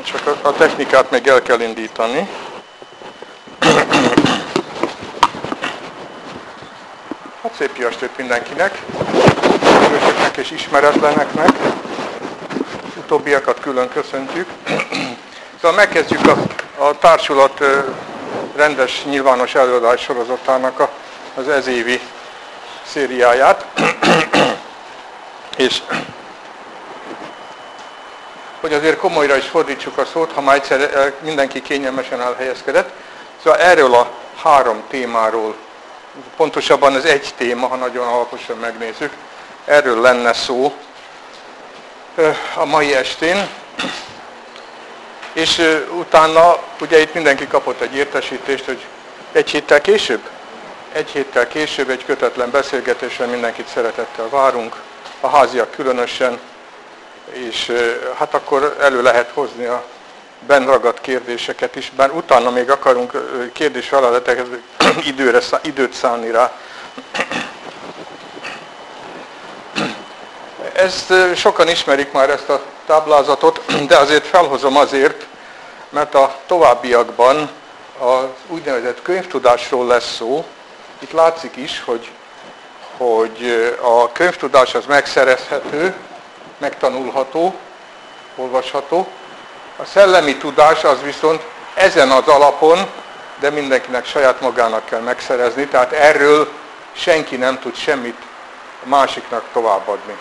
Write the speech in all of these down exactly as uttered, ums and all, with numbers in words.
Csak a, a technikát még el kell indítani. Hát szép jó estét mindenkinek, ismerősöknek és ismeretleneknek. Utóbbiakat külön köszöntjük. Szóval megkezdjük a, a társulat rendes nyilvános előadás sorozatának a, az ezévi szériáját. És hogy azért komolyra is fordítsuk a szót, ha már egyszer mindenki kényelmesen elhelyezkedett. Szóval erről a három témáról, pontosabban az egy téma, ha nagyon alaposan megnézzük, erről lenne szó a mai estén. És utána, ugye itt mindenki kapott egy értesítést, hogy egy héttel később, egy héttel később egy kötetlen beszélgetésen mindenkit szeretettel várunk, a háziak különösen, és hát akkor elő lehet hozni a bennragadt kérdéseket is, bár utána még akarunk kérdés-feleleteket időre, időt szállni rá. Ezt sokan ismerik már, ezt a táblázatot, de azért felhozom azért, mert a továbbiakban az úgynevezett könyvtudásról lesz szó. Itt látszik is, hogy, hogy a könyvtudás az megszerezhető, megtanulható, olvasható. A szellemi tudás az viszont ezen az alapon, de mindenkinek saját magának kell megszerezni, tehát erről senki nem tud semmit a másiknak továbbadni.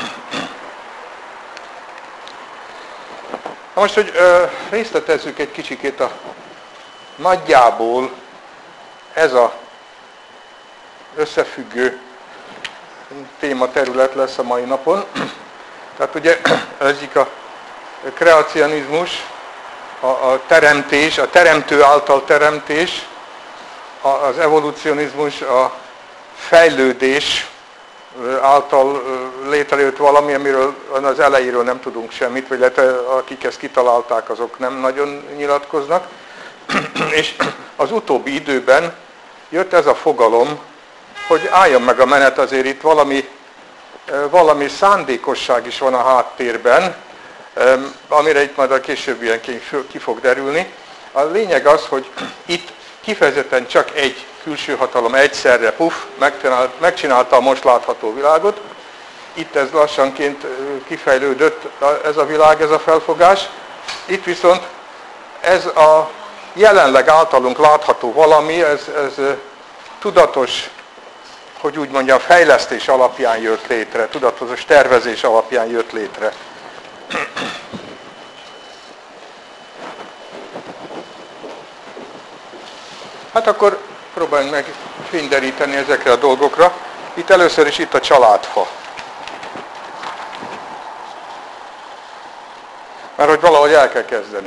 Na most, hogy ö, részletezzük egy kicsikét a nagyjából ez a összefüggő tématerület lesz a mai napon. Tehát ugye ez egyik a kreacionizmus, a, a teremtés, a teremtő által teremtés, a, az evolucionizmus, a fejlődés által létrejött valami, amiről az elejéről nem tudunk semmit, vagy lehet, akik ezt kitalálták, azok nem nagyon nyilatkoznak. És az utóbbi időben jött ez a fogalom, hogy álljon meg a menet, azért itt valami, valami szándékosság is van a háttérben, amire itt majd a későbbienként ki fog derülni. A lényeg az, hogy itt kifejezetten csak egy külső hatalom egyszerre, puff, megcsinálta a most látható világot. Itt ez lassanként kifejlődött ez a világ, ez a felfogás. Itt viszont ez a jelenleg általunk látható valami, ez, ez tudatos, hogy úgy mondjam, fejlesztés alapján jött létre, tudatos tervezés alapján jött létre. Hát akkor próbáljunk meg fényderíteni ezekre a dolgokra. Itt először is itt a családfa. Mert hogy valahogy el kell kezdeni.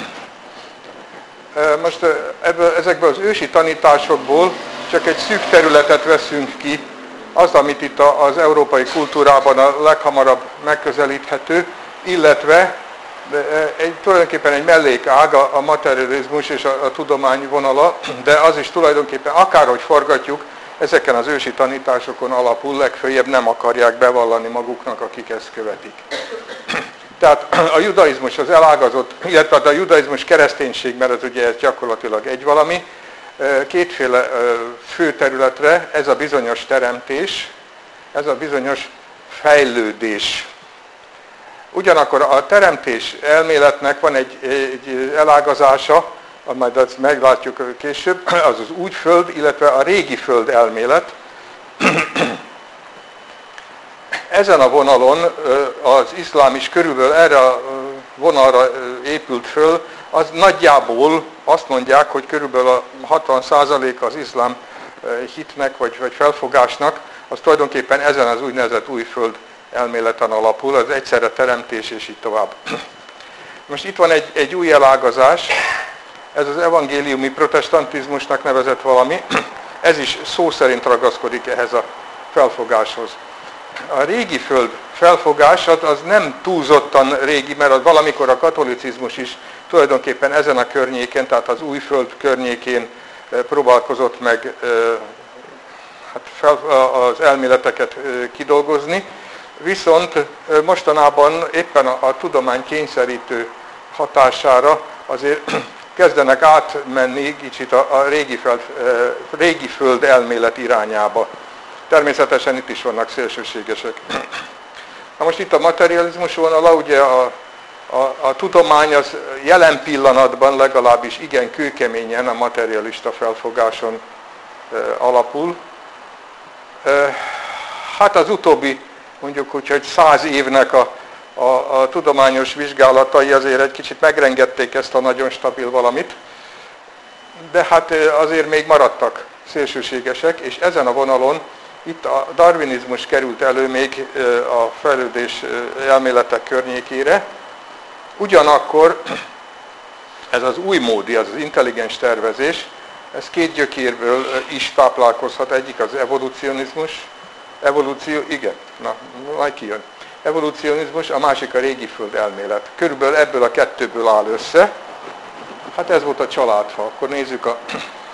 Most ebből, ezekből az ősi tanításokból csak egy szűk területet veszünk ki, az, amit itt az európai kultúrában a leghamarabb megközelíthető, illetve egy, tulajdonképpen egy mellékág a, a materializmus és a, a tudomány vonala, de az is tulajdonképpen akárhogy forgatjuk, ezeken az ősi tanításokon alapul, legfőjebb nem akarják bevallani maguknak, akik ezt követik. Tehát a judaizmus az elágazott, illetve a judaizmus kereszténység, mert az ugye ez gyakorlatilag egy valami, kétféle fő területre, ez a bizonyos teremtés, ez a bizonyos fejlődés. Ugyanakkor a teremtés elméletnek van egy, egy elágazása, majd azt meglátjuk később, az az új föld, illetve a régi föld elmélet. Ezen a vonalon az iszlám is körülbelül erre a vonalra épült föl, az nagyjából azt mondják, hogy körülbelül a hatvan százalék az iszlám hitnek vagy, vagy felfogásnak, az tulajdonképpen ezen az úgynevezett új föld elméleten alapul, az egyszerre teremtés és így tovább. Most itt van egy, egy új elágazás, ez az evangéliumi protestantizmusnak nevezett valami, ez is szó szerint ragaszkodik ehhez a felfogáshoz. A régi föld felfogás az nem túlzottan régi, mert az valamikor a katolicizmus is tulajdonképpen ezen a környéken, tehát az új föld környékén próbálkozott meg hát fel, az elméleteket kidolgozni, viszont mostanában éppen a, a tudomány kényszerítő hatására azért kezdenek átmenni kicsit a, a régi, föld, régi föld elmélet irányába. Természetesen itt is vannak szélsőségesek. Na most itt a materializmus vonala, ugye a, a, a tudomány az jelen pillanatban legalábbis igen kőkeményen a materialista felfogáson e, alapul. E, hát az utóbbi, mondjuk úgy, hogy száz évnek a, a, a tudományos vizsgálatai azért egy kicsit megrengették ezt a nagyon stabil valamit, de hát azért még maradtak szélsőségesek, és ezen a vonalon itt a darwinizmus került elő még a fejlődés elméletek környékére. Ugyanakkor ez az új módi, az az intelligens tervezés, ez két gyökérből is táplálkozhat. Egyik az evolucionizmus, evolúció, igen, na, majd kijön. Evolucionizmus, a másik a régi föld elmélet. Körülbelül ebből a kettőből áll össze. Hát ez volt a családfa. Akkor nézzük a,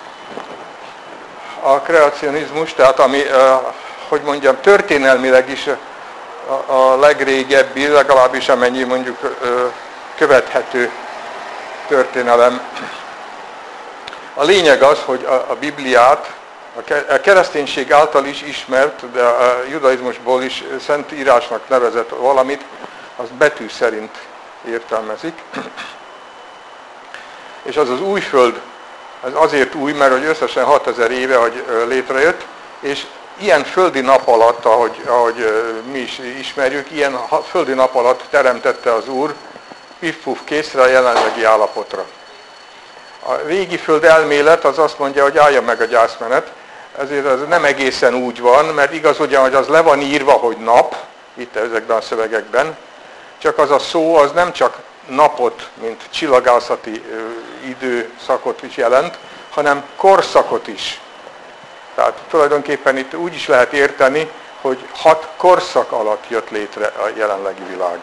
a kreacionizmus, tehát ami, hogy mondjam, történelmileg is a, a legrégebbi, legalábbis amennyi mondjuk követhető történelem. A lényeg az, hogy a, a Bibliát, a kereszténység által is ismert, de a judaizmusból is szentírásnak nevezett valamit, azt betű szerint értelmezik. És az az új föld, ez azért új, mert hogy összesen hatezer éve, hogy létrejött, és ilyen földi nap alatt, ahogy, ahogy mi is ismerjük, ilyen földi nap alatt teremtette az Úr, piff-puff készre a jelenlegi állapotra. A régi föld elmélet az azt mondja, hogy állja meg a gyászmenet, ezért ez nem egészen úgy van, mert igaz ugyan, hogy az le van írva, hogy nap, itt ezekben a szövegekben, csak az a szó az nem csak napot, mint csillagászati időszakot is jelent, hanem korszakot is. Tehát tulajdonképpen itt úgy is lehet érteni, hogy hat korszak alatt jött létre a jelenlegi világ.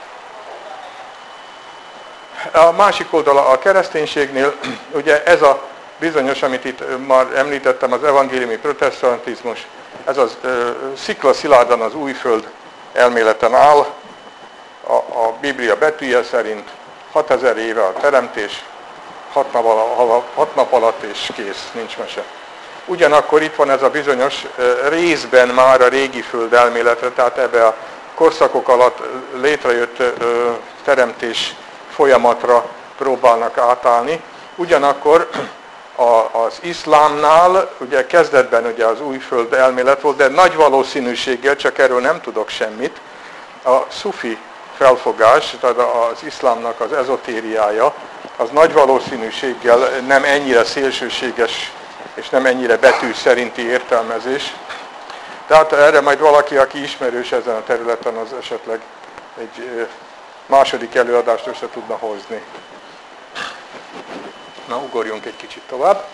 A másik oldala a kereszténységnél, ugye ez a bizonyos, amit itt már említettem, az evangéliumi protestantizmus, ez az ö, sziklaszilárdan az újföld elméleten áll, a, a Biblia betűje szerint hatezer éve a teremtés, hat nap, alatt, hat nap alatt és kész, nincs mese. Ugyanakkor itt van ez a bizonyos ö, részben már a régi föld elméletre, tehát ebbe a korszakok alatt létrejött ö, teremtés folyamatra próbálnak átállni. Ugyanakkor a, az iszlámnál, ugye kezdetben ugye az újföld elmélet volt, de nagy valószínűséggel, csak erről nem tudok semmit, a szufi felfogás, tehát az iszlámnak az ezotériája, az nagy valószínűséggel nem ennyire szélsőséges, és nem ennyire betű szerinti értelmezés. Tehát erre majd valaki, aki ismerős ezen a területen, az esetleg egy második előadást össze tudna hozni. Na, ugorjunk egy kicsit tovább.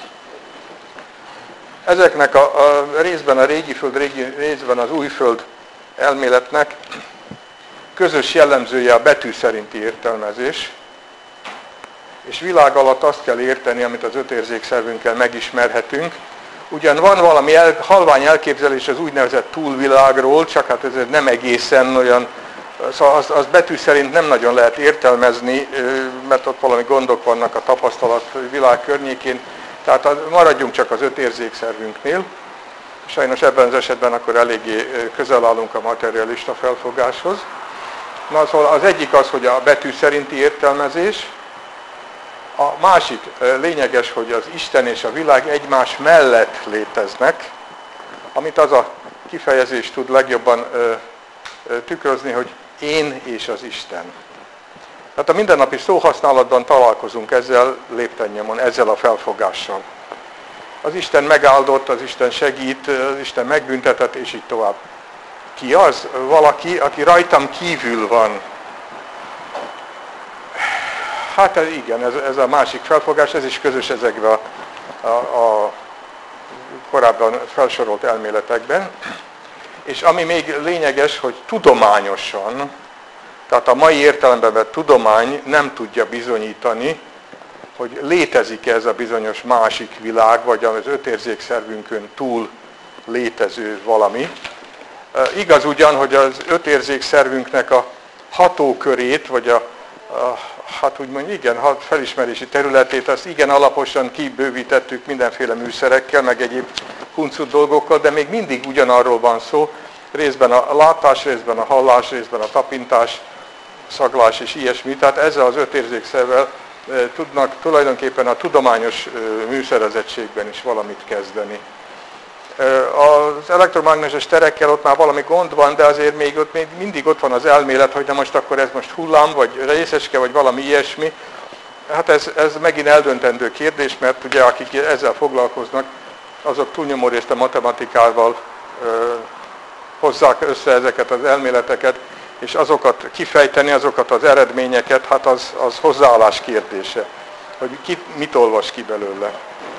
Ezeknek a, a részben a régi föld, régi, részben az új föld elméletnek közös jellemzője a betű szerinti értelmezés, és világ alatt azt kell érteni, amit az öt érzékszervünkkel megismerhetünk. Ugyan van valami el, halvány elképzelés az úgynevezett túlvilágról, csak hát ez nem egészen olyan, szóval az, az betű szerint nem nagyon lehet értelmezni, mert ott valami gondok vannak a tapasztalat világ környékén, tehát maradjunk csak az öt érzékszervünknél. Sajnos ebben az esetben akkor eléggé közel állunk a materialista felfogáshoz. Na, szóval az egyik az, hogy a betű szerinti értelmezés, a másik lényeges, hogy az Isten és a világ egymás mellett léteznek, amit az a kifejezés tud legjobban tükrözni, hogy én és az Isten. Tehát a mindennapi szóhasználatban találkozunk ezzel léptennyomon, ezzel a felfogással. Az Isten megáldott, az Isten segít, az Isten megbüntetett, és így tovább. Ki az? Valaki, aki rajtam kívül van. Hát igen, ez, ez a másik felfogás, ez is közös ezekben a, a, a korábban felsorolt elméletekben. És ami még lényeges, hogy tudományosan, tehát a mai értelemben vett tudomány nem tudja bizonyítani, hogy létezik ez a bizonyos másik világ, vagy az öt érzékszervünkön túl létező valami. Igaz ugyan, hogy az öt érzékszervünknek a hatókörét, vagy a, hát úgymond igen, felismerési területét, azt igen alaposan kibővítettük mindenféle műszerekkel, meg egyéb huncut dolgokkal, de még mindig ugyanarról van szó, részben a látás, részben a hallás, részben a tapintás, szaglás és ilyesmi. Tehát ezzel az öt érzékszervel tudnak tulajdonképpen a tudományos műszerezettségben is valamit kezdeni. Az elektromágneses terekkel ott már valami gond van, de azért még ott még mindig ott van az elmélet, hogy na most akkor ez most hullám, vagy részecske, vagy valami ilyesmi. Hát ez, ez megint eldöntendő kérdés, mert ugye akik ezzel foglalkoznak, azok túlnyomó részt a matematikával ö, hozzák össze ezeket az elméleteket, és azokat kifejteni, azokat az eredményeket, hát az, az hozzáállás kérdése, hogy ki, mit olvas ki belőle.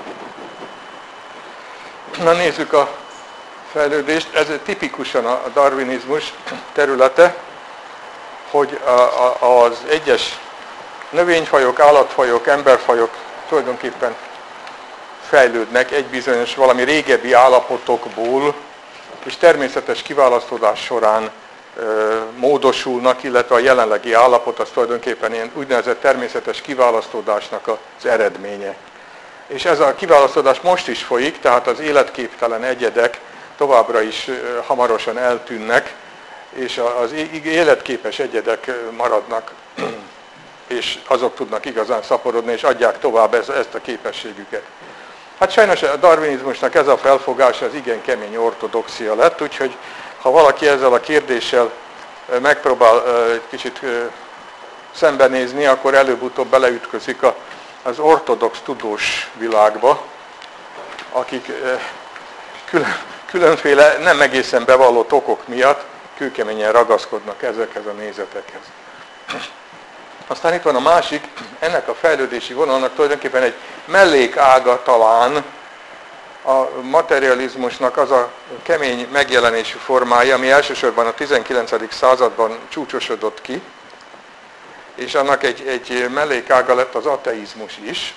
Na nézzük a fejlődést, ez tipikusan a darwinizmus területe, hogy a, a, az egyes növényfajok, állatfajok, emberfajok tulajdonképpen fejlődnek egy bizonyos valami régebbi állapotokból, és természetes kiválasztódás során ö, módosulnak, illetve a jelenlegi állapot az tulajdonképpen ilyen úgynevezett természetes kiválasztódásnak az eredménye. És ez a kiválasztódás most is folyik, tehát az életképtelen egyedek továbbra is hamarosan eltűnnek, és az életképes egyedek maradnak, és azok tudnak igazán szaporodni, és adják tovább ezt a képességüket. Hát sajnos a darwinizmusnak ez a felfogása az igen kemény ortodoxia lett, úgyhogy ha valaki ezzel a kérdéssel megpróbál egy kicsit szembenézni, akkor előbb-utóbb beleütközik a az ortodox tudós világba, akik külön, különféle nem egészen bevallott okok miatt kőkeményen ragaszkodnak ezekhez a nézetekhez. Aztán itt van a másik, ennek a fejlődési vonalnak tulajdonképpen egy mellékága talán a materializmusnak az a kemény megjelenésű formája, ami elsősorban a tizenkilencedik században csúcsosodott ki, és annak egy, egy mellékága lett az ateizmus is.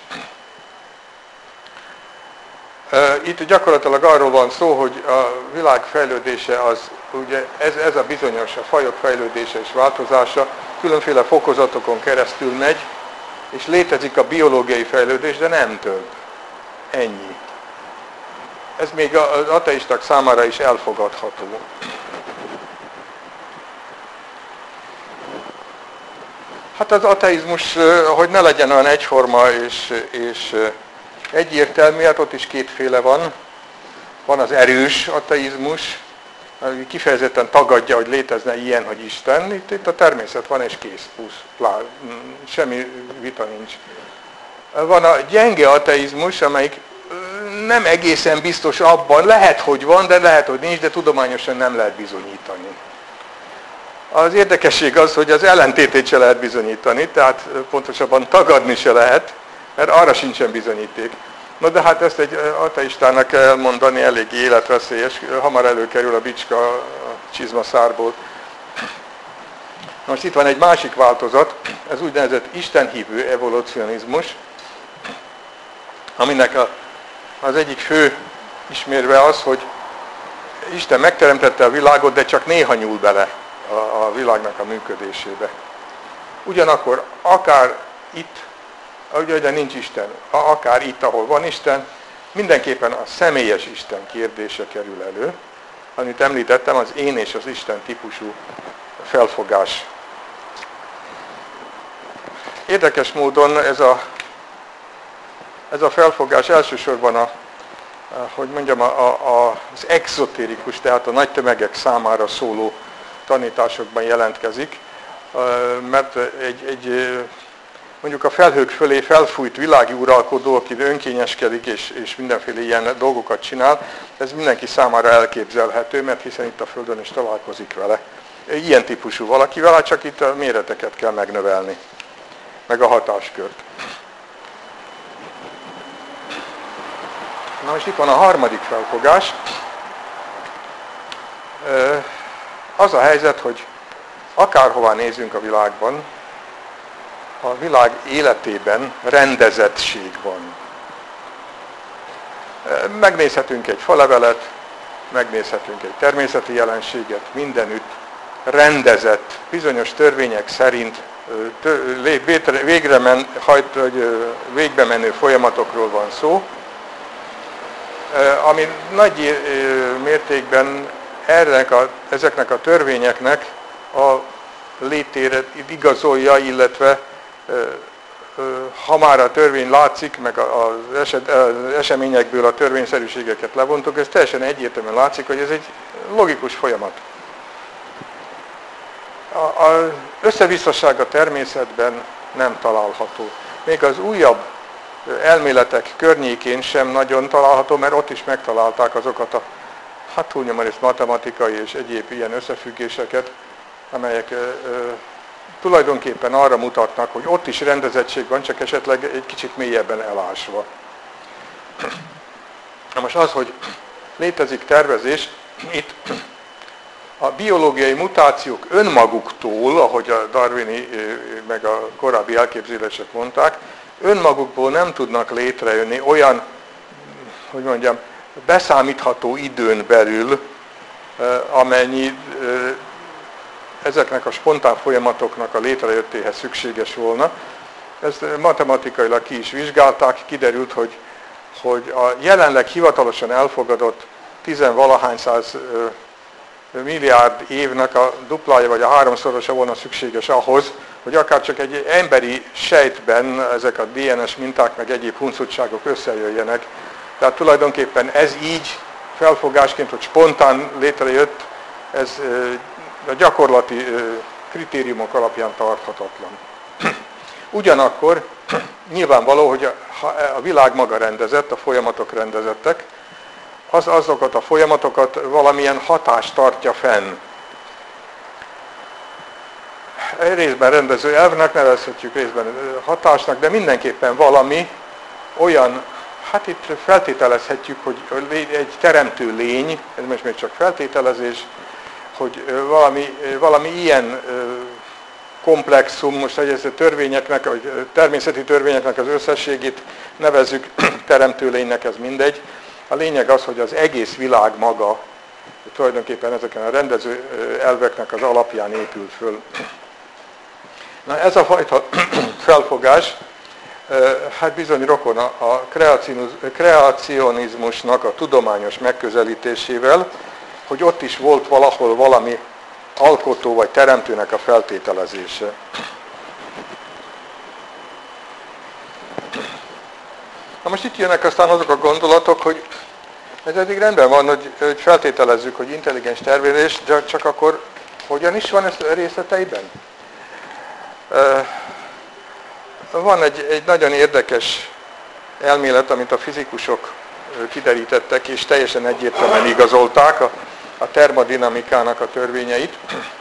Itt gyakorlatilag arról van szó, hogy a világ fejlődése az, ugye ez, ez a bizonyos, a fajok fejlődése és változása különféle fokozatokon keresztül megy, és létezik a biológiai fejlődés, de nem több. Ennyi. Ez még az ateisták számára is elfogadható. Hát az ateizmus, hogy ne legyen olyan egyforma és, és egyértelmű, hát ott is kétféle van. Van az erős ateizmus, ami kifejezetten tagadja, hogy létezne ilyen, hogy Isten. Itt, itt a természet van és kész, plusz, plá, semmi vita nincs. Van a gyenge ateizmus, amelyik nem egészen biztos abban, lehet, hogy van, de lehet, hogy nincs, de tudományosan nem lehet bizonyítani. Az érdekesség az, hogy az ellentétét se lehet bizonyítani, tehát pontosabban tagadni se lehet, mert arra sincsen bizonyíték. No de hát ezt egy ateistának elmondani eléggé életveszélyes, hamar előkerül a bicska a csizmaszárból. Most itt van egy másik változat, ez úgynevezett istenhívő evolucionizmus, aminek a, az egyik fő ismérve az, hogy Isten megteremtette a világot, de csak néha nyúl bele a, a világnak a működésébe. Ugyanakkor akár itt, ugye, de nincs Isten, akár itt, ahol van Isten, mindenképpen a személyes Isten kérdése kerül elő, amit említettem, az én és az Isten típusú felfogás. Érdekes módon ez a, ez a felfogás elsősorban a, hogy mondjam, a, a, az exotérikus, tehát a nagy tömegek számára szóló tanításokban jelentkezik, mert egy, egy mondjuk a felhők fölé felfújt világi uralkodó, aki önkényeskedik és, és mindenféle ilyen dolgokat csinál, ez mindenki számára elképzelhető, mert hiszen itt a Földön is találkozik vele. Ilyen típusú valakivel, csak itt a méreteket kell megnövelni, meg a hatáskört. Na most itt van a harmadik felfogás. Az a helyzet, hogy akárhová nézünk a világban, a világ életében rendezettség van. Megnézhetünk egy falevelet, megnézhetünk egy természeti jelenséget, mindenütt rendezett, bizonyos törvények szerint végre men, hajt, vagy végbe menő folyamatokról van szó, ami nagy mértékben ernek a, ezeknek a törvényeknek a létére igazolja, illetve ha már a törvény látszik, meg az, eset, az eseményekből a törvényszerűségeket levontuk, ez teljesen egyértelműen látszik, hogy ez egy logikus folyamat. Az összevisszaság a természetben nem található. Még az újabb elméletek környékén sem nagyon található, mert ott is megtalálták azokat a hát túlnyomorészt matematikai és egyéb ilyen összefüggéseket, amelyek ö, ö, tulajdonképpen arra mutatnak, hogy ott is rendezettség van, csak esetleg egy kicsit mélyebben elásva. Na most az, hogy létezik tervezés, itt a biológiai mutációk önmaguktól, ahogy a darwini meg a korábbi elképzelések mondták, önmagukból nem tudnak létrejönni olyan, hogy mondjam, beszámítható időn belül, amennyi ezeknek a spontán folyamatoknak a létrejöttéhez szükséges volna. Ezt matematikailag ki is vizsgálták, kiderült, hogy, hogy a jelenleg hivatalosan elfogadott tizenvalahány száz milliárd évnek a duplája vagy a háromszorosa volna szükséges ahhoz, hogy akár csak egy emberi sejtben ezek a dé en es minták meg egyéb huncutságok összejöjjenek. Tehát tulajdonképpen ez így felfogásként, hogy spontán létrejött, ez a gyakorlati kritériumok alapján tarthatatlan. Ugyanakkor nyilvánvaló, hogy a világ maga rendezett, a folyamatok rendezettek, az azokat a folyamatokat valamilyen hatás tartja fenn. Részben rendező elvnek nevezhetjük, részben hatásnak, de mindenképpen valami olyan, hát itt feltételezhetjük, hogy egy teremtő lény, ez most még csak feltételezés, hogy valami, valami ilyen komplexum, most hogy ez a törvényeknek, vagy természeti törvényeknek az összességét nevezzük teremtő lénynek, ez mindegy. A lényeg az, hogy az egész világ maga tulajdonképpen ezeken a rendező elveknek az alapján épült föl. Na ez a fajta felfogás, hát bizony rokon a kreacionizmusnak a tudományos megközelítésével, hogy ott is volt valahol valami alkotó vagy teremtőnek a feltételezése. Na most itt jönnek aztán azok a gondolatok, hogy ez eddig rendben van, hogy, hogy feltételezzük, hogy intelligens tervezés, de csak akkor hogyan is van ez részleteiben? Van egy, egy nagyon érdekes elmélet, amit a fizikusok kiderítettek, és teljesen egyértelműen igazolták a, a termodinamikának a törvényeit,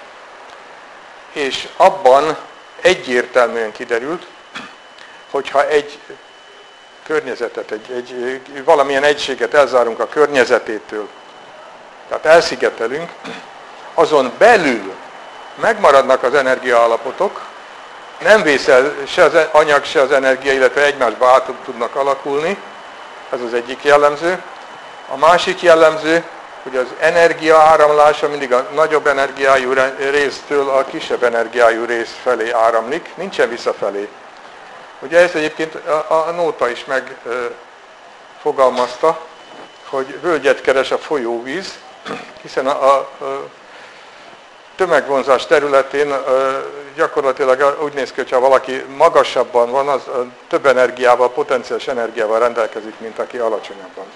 és abban egyértelműen kiderült, hogyha egy környezetet, egy, egy, valamilyen egységet elzárunk a környezetétől, tehát elszigetelünk, azon belül megmaradnak az energiaállapotok, nem vészel se az anyag, se az energia, illetve egymásba át tudnak alakulni, ez az egyik jellemző. A másik jellemző, hogy az energia áramlása mindig a nagyobb energiájú résztől a kisebb energiájú rész felé áramlik, nincsen visszafelé. Ugye ezt egyébként a, a nóta is megfogalmazta, hogy völgyet keres a folyóvíz, hiszen a, a, a tömegvonzás területén gyakorlatilag úgy néz ki, hogyha valaki magasabban van, az több energiával, potenciális energiával rendelkezik, mint aki alacsonyabban.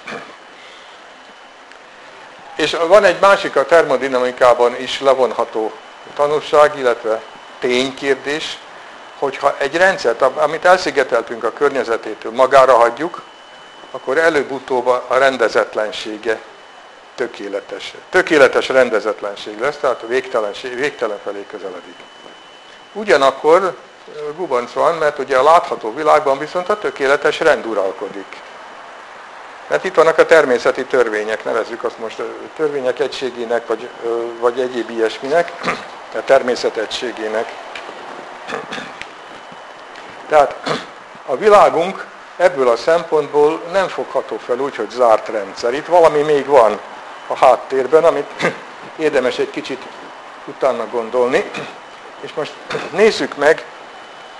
És van egy másik a termodinamikában is levonható tanulság, illetve ténykérdés, hogyha egy rendszert, amit elszigeteltünk a környezetétől, magára hagyjuk, akkor előbb-utóbb a rendezetlensége tökéletes. Tökéletes rendezetlenség lesz, tehát a végtelenség, végtelen felé közeledik. Ugyanakkor gubanc van, mert ugye a látható világban viszont a tökéletes rend uralkodik. Mert itt vannak a természeti törvények, nevezzük azt most törvények egységének, vagy, vagy egyéb ilyesminek, a természet egységének. Tehát a világunk ebből a szempontból nem fogható fel úgy, hogy zárt rendszer. Itt valami még van a háttérben, amit érdemes egy kicsit utána gondolni. És most nézzük meg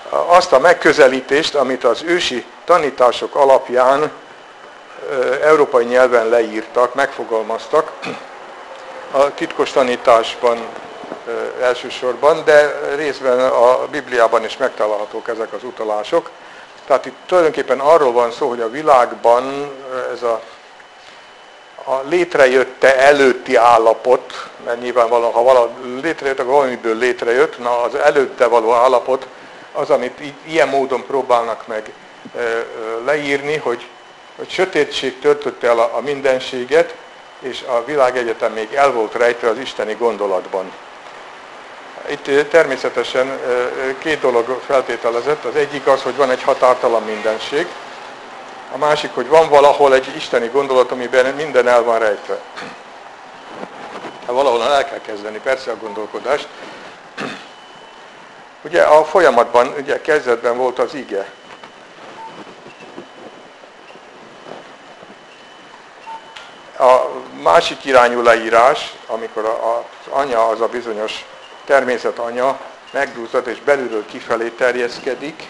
azt a megközelítést, amit az ősi tanítások alapján európai nyelven leírtak, megfogalmaztak, a titkos tanításban elsősorban, de részben a Bibliában is megtalálhatók ezek az utalások. Tehát itt tulajdonképpen arról van szó, hogy a világban ez a, a létrejötte előtti állapot, mert nyilvánvalóan, ha valami létrejött, akkor valamiből létrejött, na az előtte való állapot az, amit ilyen módon próbálnak meg leírni, hogy, hogy sötétség töltötte el a, a mindenséget, és a világegyetem még el volt rejtve az isteni gondolatban. Itt természetesen két dolog feltételezett. Az egyik az, hogy van egy határtalan mindenség. A másik, hogy van valahol egy isteni gondolat, amiben minden el van rejtve. Valahol el kell kezdeni persze a gondolkodást. Ugye a folyamatban, ugye kezdetben volt az ige. A másik irányú leírás, amikor az anya, az a bizonyos természet anya megduzzad és belülről kifelé terjeszkedik.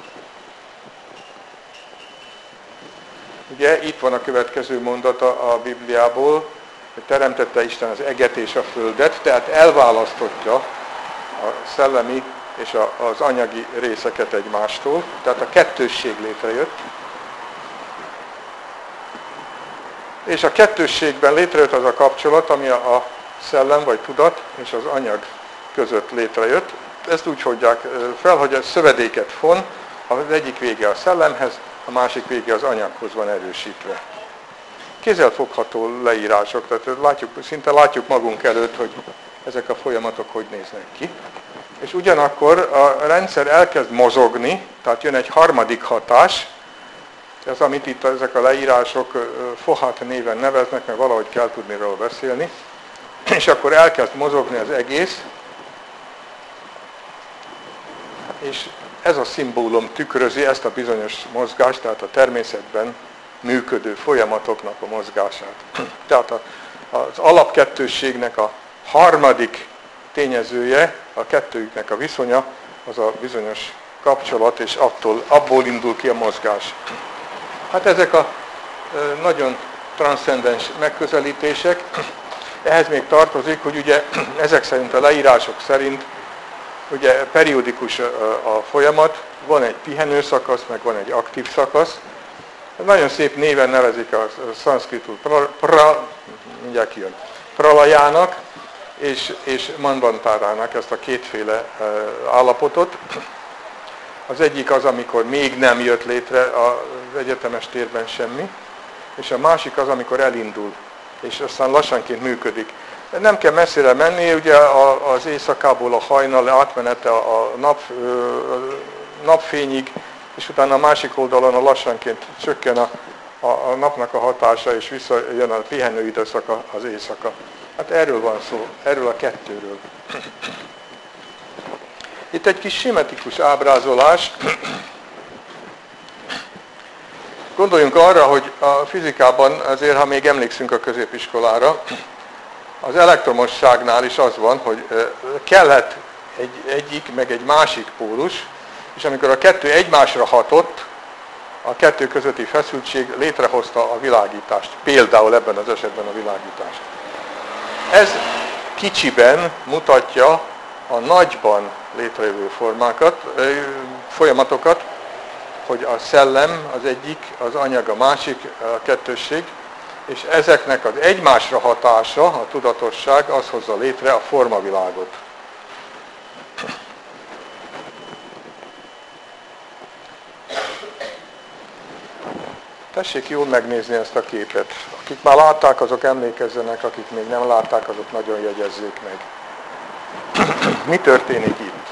Ugye itt van a következő mondata a Bibliából, hogy teremtette Isten az eget és a földet, tehát elválasztotja a szellemi és az anyagi részeket egymástól, tehát a kettősség létrejött. És a kettősségben létrejött az a kapcsolat, ami a szellem vagy tudat és az anyag között létrejött. Ezt úgy mondják fel, hogy a szövedéket fon, az egyik vége a szellemhez, a másik vége az anyaghoz van erősítve. Kézzelfogható leírások, tehát látjuk, szinte látjuk magunk előtt, hogy ezek a folyamatok hogy néznek ki. És ugyanakkor a rendszer elkezd mozogni, tehát jön egy harmadik hatás, ez, amit itt ezek a leírások Fohat néven neveznek, mert valahogy kell tudni róla beszélni, és akkor elkezd mozogni az egész, és ez a szimbólum tükrözi ezt a bizonyos mozgást, tehát a természetben működő folyamatoknak a mozgását. Tehát az alapkettősségnek a harmadik tényezője, a kettőjüknek a viszonya, az a bizonyos kapcsolat, és attól, abból indul ki a mozgás. Hát ezek a nagyon transzcendens megközelítések. Ehhez még tartozik, hogy ugye ezek szerint, a leírások szerint ugye periódikus a folyamat, van egy pihenő szakasz, meg van egy aktív szakasz. Nagyon szép néven nevezik a szanszkritul pra, pra, mindjárt kijön, pralajának és, és manvantárának ezt a kétféle állapotot. Az egyik az, amikor még nem jött létre az egyetemes térben semmi, és a másik az, amikor elindul, és aztán lassanként működik. De nem kell messzire menni, ugye az éjszakából a hajnal átmenete a nap, napfényig, és utána a másik oldalon a lassanként csökken a, a, a napnak a hatása, és visszajön a pihenő időszaka, az éjszaka. Hát erről van szó, erről a kettőről. Itt egy kis simetikus ábrázolás. Gondoljunk arra, hogy a fizikában, azért ha még emlékszünk a középiskolára, az elektromosságnál is az van, hogy kellett egy egyik, meg egy másik pólus, és amikor a kettő egymásra hatott, a kettő közötti feszültség létrehozta a világítást. Például ebben az esetben a világítást. Ez kicsiben mutatja a nagyban létrejövő formákat, folyamatokat, hogy a szellem az egyik, az anyag a másik, a kettősség, és ezeknek az egymásra hatása, a tudatosság, az hozza létre a formavilágot. Tessék jól megnézni ezt a képet. Akik már látták, azok emlékezzenek, akik még nem látták, azok nagyon jegyezzék meg. Mi történik itt?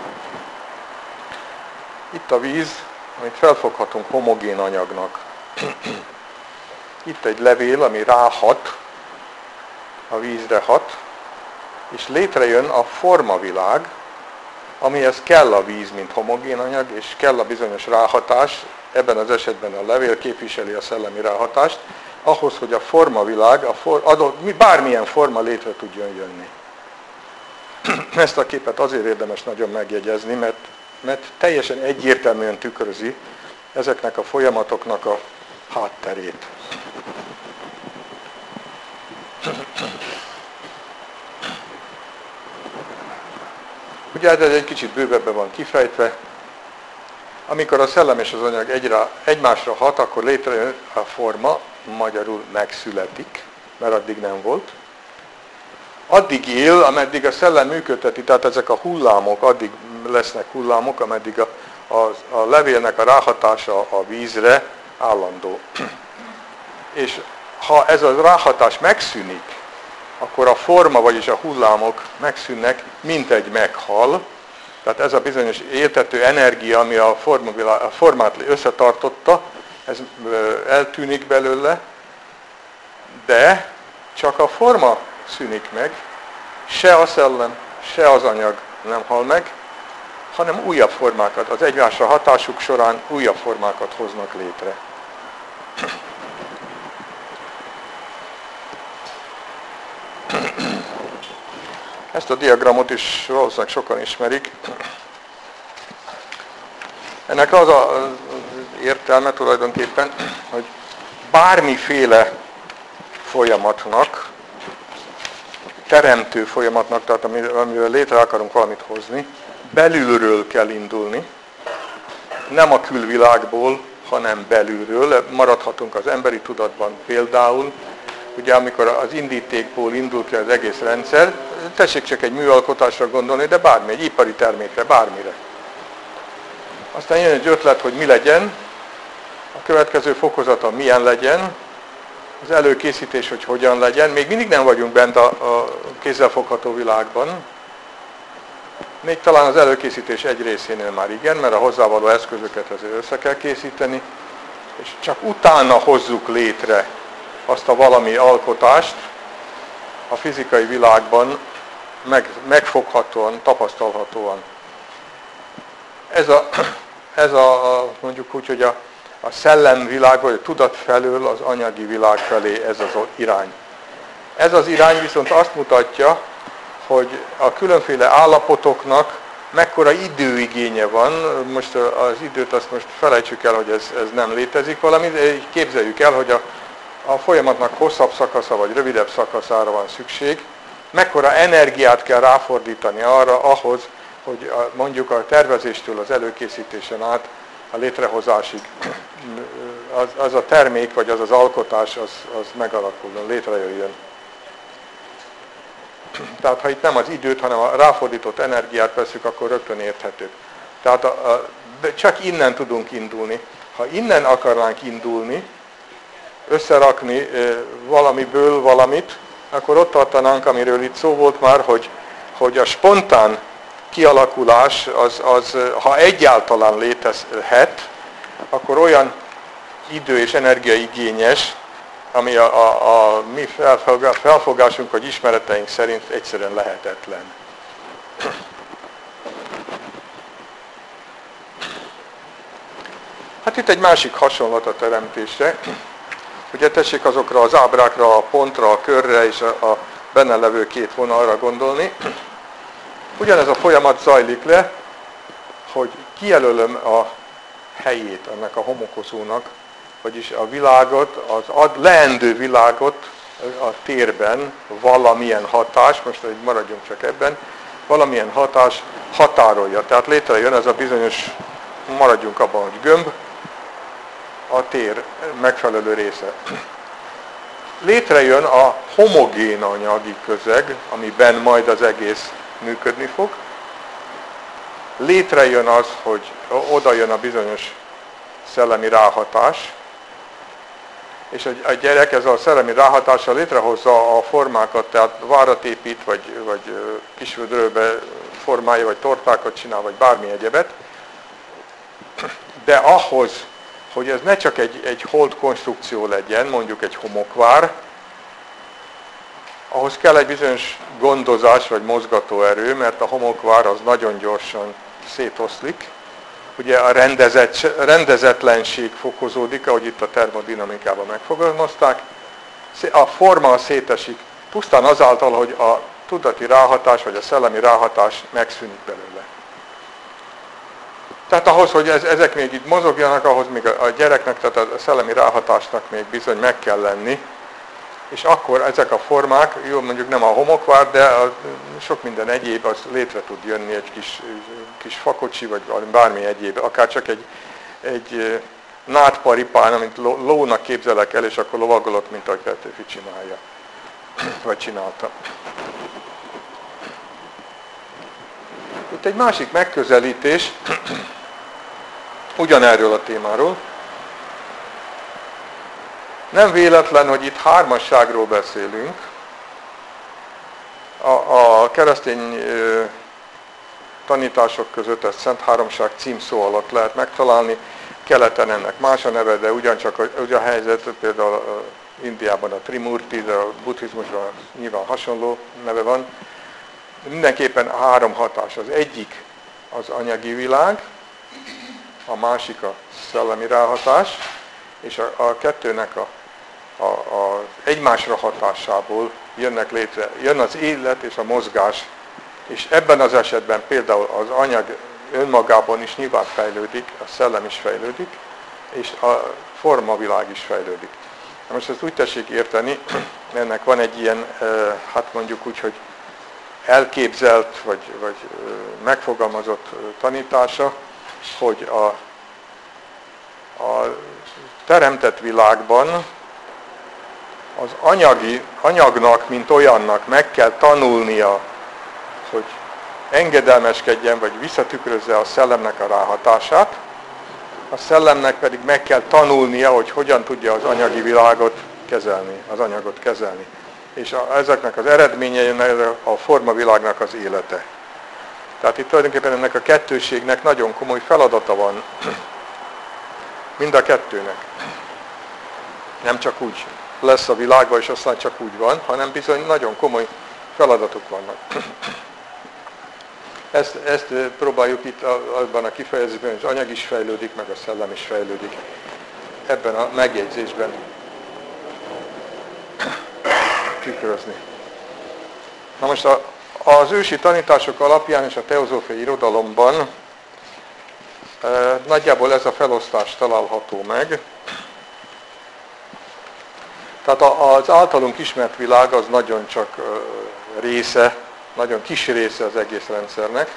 Itt a víz, amit felfoghatunk homogén anyagnak. Itt egy levél, ami ráhat, a vízre hat, és létrejön a formavilág, amihez kell a víz, mint homogén anyag, és kell a bizonyos ráhatás, ebben az esetben a levél képviseli a szellemi ráhatást, ahhoz, hogy a formavilág, a for, adott, bármilyen forma létre tudjon jönni. Ezt a képet azért érdemes nagyon megjegyezni, mert mert teljesen egyértelműen tükrözi ezeknek a folyamatoknak a hátterét. Ugye ez egy kicsit bővebben van kifejtve. Amikor a szellem és az anyag egyre, egymásra hat, akkor létrejön a forma, magyarul megszületik, mert addig nem volt. Addig él, ameddig a szellem működteti, tehát ezek a hullámok, addig lesznek hullámok, ameddig a, a, a levélnek a ráhatása a vízre állandó. És ha ez a ráhatás megszűnik, akkor a forma, vagyis a hullámok megszűnnek, mint egy meghal. Tehát ez a bizonyos éltető energia, ami a, a formát összetartotta, ez eltűnik belőle, de csak a forma szűnik meg, se a szellem, se az anyag nem hal meg, hanem újabb formákat, az egymásra hatásuk során újabb formákat hoznak létre. Ezt a diagramot is valószínűleg sokan ismerik. Ennek az az értelme tulajdonképpen, hogy bármiféle folyamatnak, teremtő folyamatnak, tehát amivel létre akarunk valamit hozni, belülről kell indulni, nem a külvilágból, hanem belülről. Maradhatunk az emberi tudatban például, ugye amikor az indítékból indul ki az egész rendszer, tessék csak egy műalkotásra gondolni, de bármi, egy ipari termékre, bármire. Aztán jön egy ötlet, hogy mi legyen, a következő fokozata milyen legyen, az előkészítés, hogy hogyan legyen. Még mindig nem vagyunk bent a, a kézzelfogható világban. Még talán az előkészítés egy részénél már igen, mert a hozzávaló eszközöket azért össze kell készíteni, és csak utána hozzuk létre azt a valami alkotást a fizikai világban meg, megfoghatóan, tapasztalhatóan. Ez a, ez a mondjuk úgy, hogy a, a szellemvilág, vagy a tudat felől az anyagi világ felé ez az irány. Ez az irány viszont azt mutatja, hogy a különféle állapotoknak mekkora időigénye van. Most az időt azt most felejtsük el, hogy ez, ez nem létezik valami, képzeljük el, hogy a, a folyamatnak hosszabb szakasza vagy rövidebb szakaszára van szükség. Mekkora energiát kell ráfordítani arra, ahhoz, hogy a, mondjuk a tervezéstől az előkészítésen át a létrehozásig az, az a termék, vagy az az alkotás, az, az megalakuljon, létrejöjjön. Tehát ha itt nem az időt, hanem a ráfordított energiát veszük, akkor rögtön érthető. Tehát a, a, csak innen tudunk indulni. Ha innen akarnánk indulni, összerakni e, valamiből valamit, akkor ott tartanánk, amiről itt szó volt már, hogy, hogy a spontán kialakulás, az, az, ha egyáltalán létezhet, akkor olyan idő és energiaigényes, ami a, a, a mi felfogásunk vagy ismereteink szerint egyszerűen lehetetlen. Hát itt egy másik hasonlat a teremtésre. Ugye tessék azokra az ábrákra, a pontra, a körre és a, a benne levő két vonalra gondolni. Ugyanez a folyamat zajlik le, hogy kijelölöm a helyét ennek a homokozónak, vagyis a világot, az ad, leendő világot a térben valamilyen hatás, most maradjunk csak ebben, valamilyen hatás határolja. Tehát létrejön ez a bizonyos, maradjunk abban, hogy gömb, a tér megfelelő része. Létrejön a homogén anyagi közeg, amiben majd az egész működni fog. Létrejön az, hogy oda jön a bizonyos szellemi ráhatás, és a gyerek ez a szellemi ráhatással létrehozza a formákat, tehát várat épít, vagy, vagy kisvödrőbe formálja, vagy tortákat csinál, vagy bármi egyebet. De ahhoz, hogy ez ne csak egy, egy hold konstrukció legyen, mondjuk egy homokvár, ahhoz kell egy bizonyos gondozás, vagy mozgatóerő, mert a homokvár az nagyon gyorsan szétoszlik. Ugye a rendezett, rendezetlenség fokozódik, ahogy itt a termodinamikában megfogalmazták. A forma szétesik pusztán azáltal, hogy a tudati ráhatás, vagy a szellemi ráhatás megszűnik belőle. Tehát ahhoz, hogy ez, ezek még itt mozogjanak, ahhoz még a, a gyereknek, tehát a szellemi ráhatásnak még bizony meg kell lenni, és akkor ezek a formák, jó, mondjuk nem a homokvár, de a, sok minden egyéb, az létre tud jönni, egy kis, kis fakocsi, vagy bármi egyéb, akár csak egy, egy nádparipán, amit lónak képzelek el, és akkor lovagolok, mint ahogy Petőfi csinálja, vagy csinálta. Itt egy másik megközelítés, ugyanerről a témáról. Nem véletlen, hogy itt hármasságról beszélünk. A, a keresztény ö, tanítások között ezt Szent Háromság címszó alatt lehet megtalálni. Keleten ennek más a neve, de ugyancsak a, ugye a helyzet, például a, Indiában a Trimurti, de a buddhizmusban nyilván hasonló neve van. Mindenképpen három hatás. Az egyik az anyagi világ, a másik a szellemi ráhatás, és a, a kettőnek a, a, a egymásra hatásából jönnek létre, jön az élet és a mozgás, és ebben az esetben például az anyag önmagában is nyilván fejlődik, a szellem is fejlődik, és a formavilág is fejlődik. Most ezt úgy tessék érteni, ennek van egy ilyen, hát mondjuk úgy, hogy elképzelt, vagy, vagy megfogalmazott tanítása, hogy a, a teremtett világban az anyagi, anyagnak, mint olyannak meg kell tanulnia, hogy engedelmeskedjen, vagy visszatükrözze a szellemnek a ráhatását, a szellemnek pedig meg kell tanulnia, hogy hogyan tudja az anyagi világot kezelni, az anyagot kezelni. És a, ezeknek az eredménye jön a formavilágnak az élete. Tehát itt tulajdonképpen ennek a kettőségnek nagyon komoly feladata van. Mind a kettőnek. Nem csak úgy lesz a világban, és aztán csak úgy van, hanem bizony nagyon komoly feladatok vannak. Ezt, ezt próbáljuk itt abban a kifejezésben, hogy az anyag is fejlődik, meg a szellem is fejlődik. Ebben a megjegyzésben tükrözni. Na most a, az ősi tanítások alapján és a teozófiai irodalomban e, nagyjából ez a felosztás található meg. Tehát az általunk ismert világ az nagyon csak része, nagyon kis része az egész rendszernek.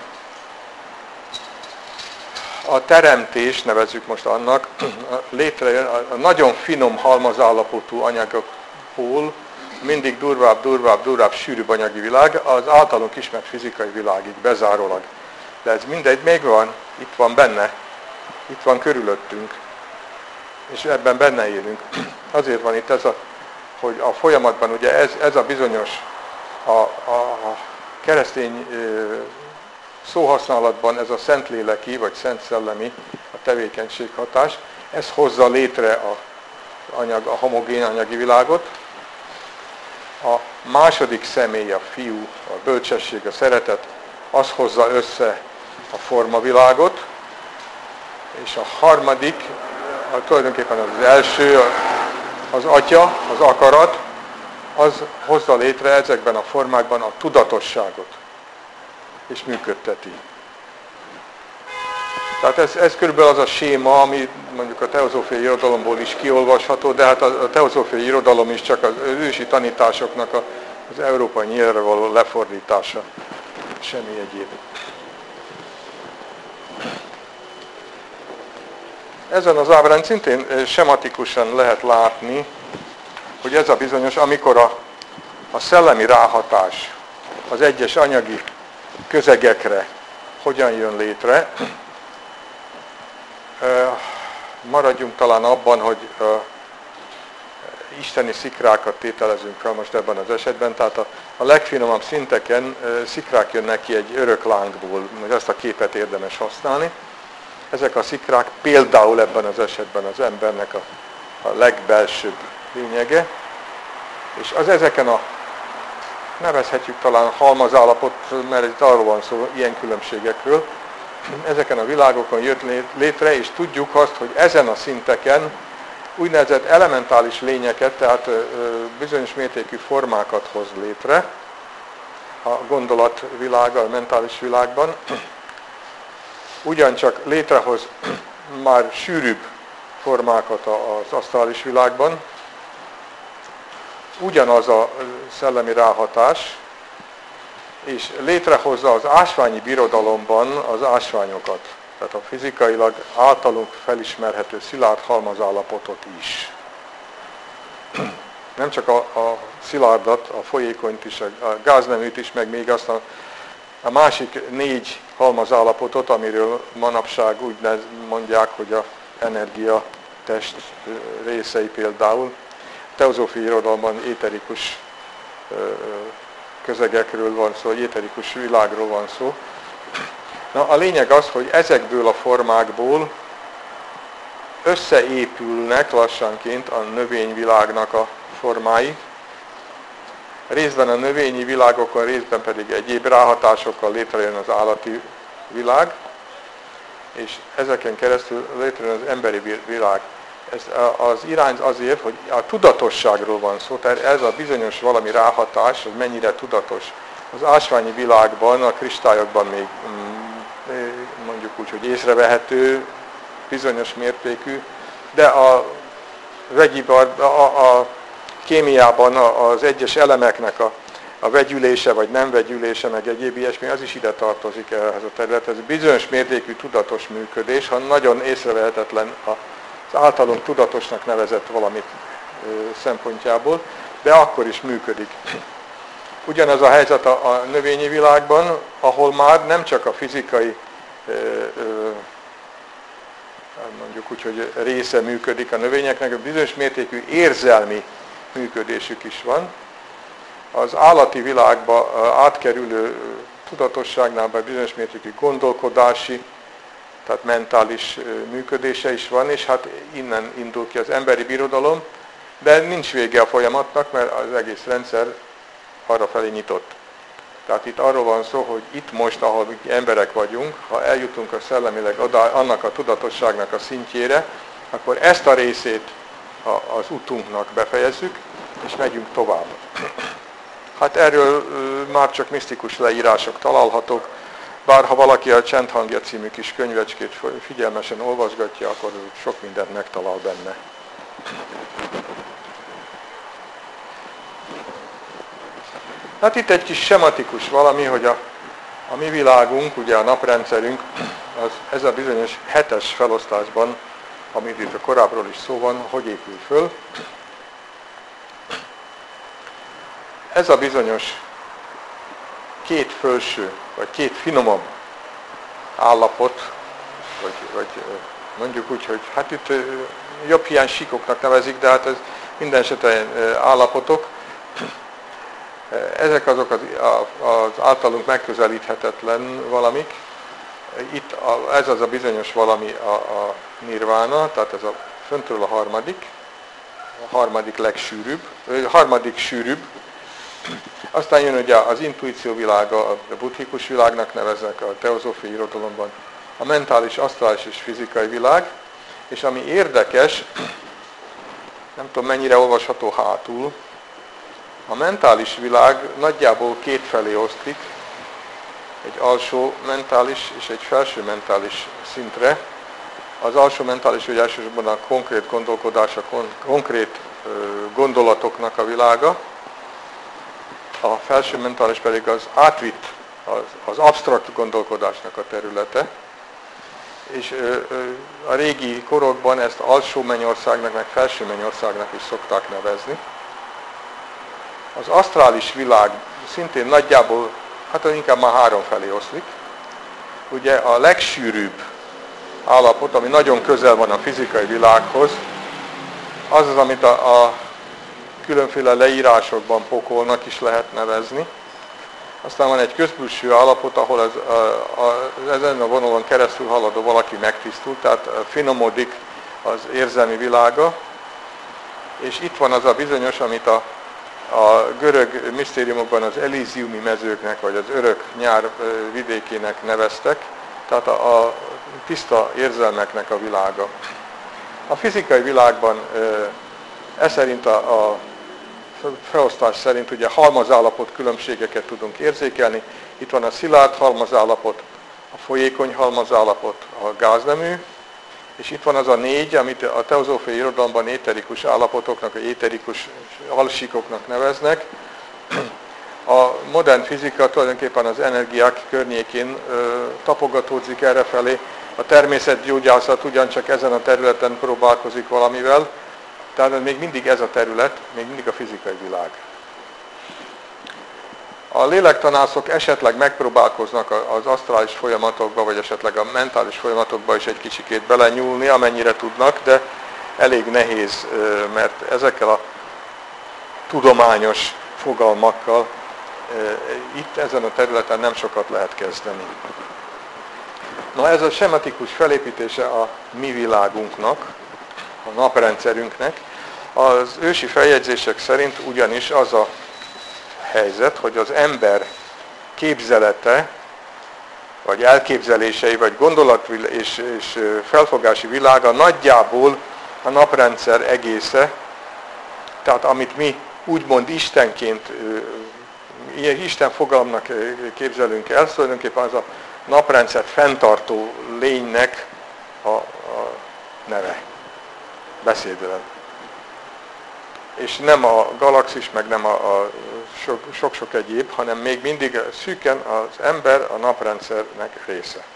A teremtés, nevezzük most annak, létrejön a nagyon finom halmazállapotú anyagokból, mindig durvább, durvább, durvább, sűrűbb anyagi világ, az általunk ismert fizikai világig bezárólag. De ez mindegy, még van, itt van benne, itt van körülöttünk, és ebben benne élünk. Azért van itt ez a, hogy a folyamatban ugye ez, ez a bizonyos, a, a, a keresztény szóhasználatban ez a szentléleki, vagy szent szellemi, a tevékenység hatás, ez hozza létre a, anyag, a homogén anyagi világot. A második személy, a fiú, a bölcsesség, a szeretet, az hozza össze a formavilágot, és a harmadik, a, tulajdonképpen az első, az atya, az akarat, az hozza létre ezekben a formákban a tudatosságot, és működteti. Tehát ez, ez körülbelül az a séma, ami mondjuk a teozófiai irodalomból is kiolvasható, de hát a, a teozófiai irodalom is csak az ősi tanításoknak a, az európai nyelvre való lefordítása, semmi egyéb. Ezen az ábrán szintén sematikusan lehet látni, hogy ez a bizonyos, amikor a, a szellemi ráhatás az egyes anyagi közegekre hogyan jön létre. Maradjunk talán abban, hogy isteni szikrákat tételezünk fel most ebben az esetben, tehát a, a legfinomabb szinteken szikrák jönnek ki egy örök lángból, hogy azt a képet érdemes használni. Ezek a szikrák például ebben az esetben az embernek a, a legbelsőbb lényege, és az ezeken a, nevezhetjük talán halmazállapot, mert itt arról van szó, ilyen különbségekről, ezeken a világokon jött létre, és tudjuk azt, hogy ezen a szinteken úgynevezett elementális lényeket, tehát bizonyos mértékű formákat hoz létre a gondolatvilága, a mentális világban, ugyancsak létrehoz már sűrűbb formákat az asztrális világban, ugyanaz a szellemi ráhatás, és létrehozza az ásványi birodalomban az ásványokat, tehát a fizikailag általunk felismerhető szilárd halmazállapotot is. Nem csak a, a szilárdat, a folyékonyt is, a gázneműt is, meg még azt a, a másik négy halmazállapotot, amiről manapság úgy mondják, hogy a energia test részei például. A teozófiai irodalomban éterikus közegekről van szó, éterikus világról van szó. Na, a lényeg az, hogy ezekből a formákból összeépülnek lassanként a növényvilágnak a formái. Részben a növényi világokon, részben pedig egyéb ráhatásokkal létrejön az állati világ, és ezeken keresztül létrejön az emberi világ. Ez az irány azért, hogy a tudatosságról van szó, tehát ez a bizonyos valami ráhatás, hogy mennyire tudatos. Az ásványi világban, a kristályokban még mondjuk úgy, hogy észrevehető, bizonyos mértékű, de a vegyibar, a, a kémiában az egyes elemeknek a, a vegyülése, vagy nem vegyülése, meg egyéb ilyesmi, az is ide tartozik ehhez a területhez. Bizonyos mértékű tudatos működés, ha nagyon észrevehetetlen az általunk tudatosnak nevezett valamit szempontjából, de akkor is működik. Ugyanaz a helyzet a, a növényi világban, ahol már nem csak a fizikai mondjuk úgy, hogy része működik a növényeknek, a bizonyos mértékű érzelmi működésük is van. Az állati világba átkerülő tudatosságnál bizonyos mértékű gondolkodási, tehát mentális működése is van, és hát innen indul ki az emberi birodalom, de nincs vége a folyamatnak, mert az egész rendszer arra felé nyitott. Tehát itt arról van szó, hogy itt most, ahol emberek vagyunk, ha eljutunk a szellemileg oda, annak a tudatosságnak a szintjére, akkor ezt a részét az utunknak befejezzük, és megyünk tovább. Hát erről már csak misztikus leírások találhatók, bár ha valaki a Csendhangja című kis könyvecskét figyelmesen olvasgatja, akkor sok mindent megtalál benne. Hát itt egy kis sematikus valami, hogy a, a mi világunk, ugye a naprendszerünk, az, ez a bizonyos hetes felosztásban, amit itt a korábbról is szó van, hogy épül föl. Ez a bizonyos két felső, vagy két finomabb állapot, vagy, vagy mondjuk úgy, hogy hát itt jobb hiány síkoknak nevezik, de hát ez minden esetben állapotok. Ezek azok az, az általunk megközelíthetetlen valamik. Itt a, ez az a bizonyos valami a, a nirvána, tehát ez a föntről a harmadik, a harmadik legsűrűbb, a harmadik sűrűbb. Aztán jön ugye az intuíció világa, a buddhikus világnak neveznek a teozófiai irodalomban, a mentális, asztrális és fizikai világ, és ami érdekes, nem tudom mennyire olvasható hátul, a mentális világ nagyjából két felé osztik, egy alsó mentális és egy felső mentális szintre. Az alsó mentális, hogy elsősorban a konkrét gondolkodás, a konkrét gondolatoknak a világa, a felső mentális pedig az átvitt, az, az absztrakt gondolkodásnak a területe. És a régi korokban ezt alsó mennyországnak, meg felső mennyországnak is szokták nevezni. Az asztrális világ szintén nagyjából, hát inkább már három felé oszlik. Ugye a legsűrűbb állapot, ami nagyon közel van a fizikai világhoz, az az, amit a, a különféle leírásokban pokolnak is lehet nevezni. Aztán van egy közbülső állapot, ahol ez, a, a, ezen a vonalon keresztül haladó valaki megtisztul, tehát finomodik az érzelmi világa. És itt van az a bizonyos, amit a A görög misztériumokban az elíziumi mezőknek, vagy az örök nyár vidékének neveztek, tehát a, a tiszta érzelmeknek a világa. A fizikai világban ez szerint a, a felosztás szerint ugye halmazállapot különbségeket tudunk érzékelni. Itt van a szilárd halmazállapot, a folyékony halmazállapot a gáznemű, és itt van az a négy, amit a teozófiai irodalomban éterikus állapotoknak, vagy éterikus alsíkoknak neveznek. A modern fizika tulajdonképpen az energiák környékén ö, tapogatódzik errefelé. A természetgyógyászat ugyancsak ezen a területen próbálkozik valamivel, tehát még mindig ez a terület, még mindig a fizikai világ. A lélektanászok esetleg megpróbálkoznak az asztrális folyamatokba, vagy esetleg a mentális folyamatokba is egy kicsikét belenyúlni, amennyire tudnak, de elég nehéz, mert ezekkel a tudományos fogalmakkal itt ezen a területen nem sokat lehet kezdeni. Na ez a sematikus felépítése a mi világunknak, a naprendszerünknek. Az ősi feljegyzések szerint ugyanis az a helyzet, hogy az ember képzelete, vagy elképzelései, vagy gondolat és, és felfogási világa nagyjából a naprendszer egésze, tehát amit mi úgymond Istenként, ilyen Isten fogalomnak képzelünk el, tulajdonképpen az a naprendszer fenntartó lénynek a, a neve, beszédelen. És nem a galaxis, meg nem a, a sok-sok egyéb, hanem még mindig szűken az ember a naprendszernek része.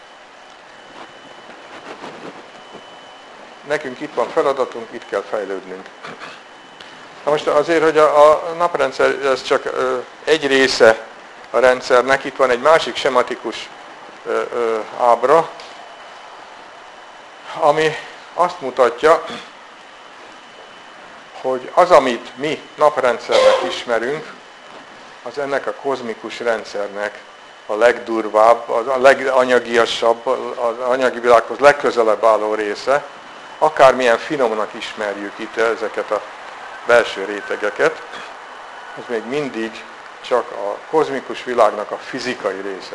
Nekünk itt van feladatunk, itt kell fejlődnünk. Na most azért, hogy a, a naprendszer ez csak ö, egy része a rendszernek, itt van egy másik sematikus ö, ö, ábra, ami azt mutatja, hogy az, amit mi naprendszernek ismerünk, az ennek a kozmikus rendszernek a legdurvább, a leganyagiasabb, az anyagi világhoz legközelebb álló része, akármilyen finomnak ismerjük itt ezeket a belső rétegeket, az még mindig csak a kozmikus világnak a fizikai része.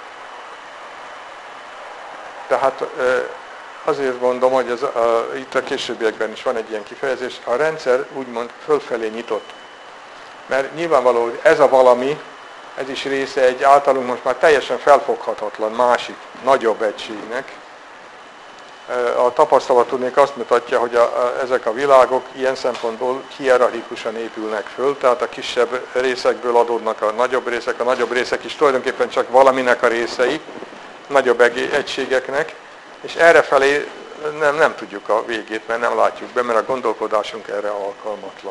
Tehát azért mondom, hogy ez, a, itt a későbbiekben is van egy ilyen kifejezés, a rendszer úgymond fölfelé nyitott. Mert nyilvánvaló, hogy ez a valami, ez is része egy általunk most már teljesen felfoghatatlan másik, nagyobb egységnek. A tapasztalat tudnék azt mutatja, hogy a, a, ezek a világok ilyen szempontból hierarchikusan épülnek föl, tehát a kisebb részekből adódnak a nagyobb részek, a nagyobb részek is tulajdonképpen csak valaminek a részei, nagyobb egységeknek, és errefelé nem, nem tudjuk a végét, mert nem látjuk be, mert a gondolkodásunk erre alkalmatlan.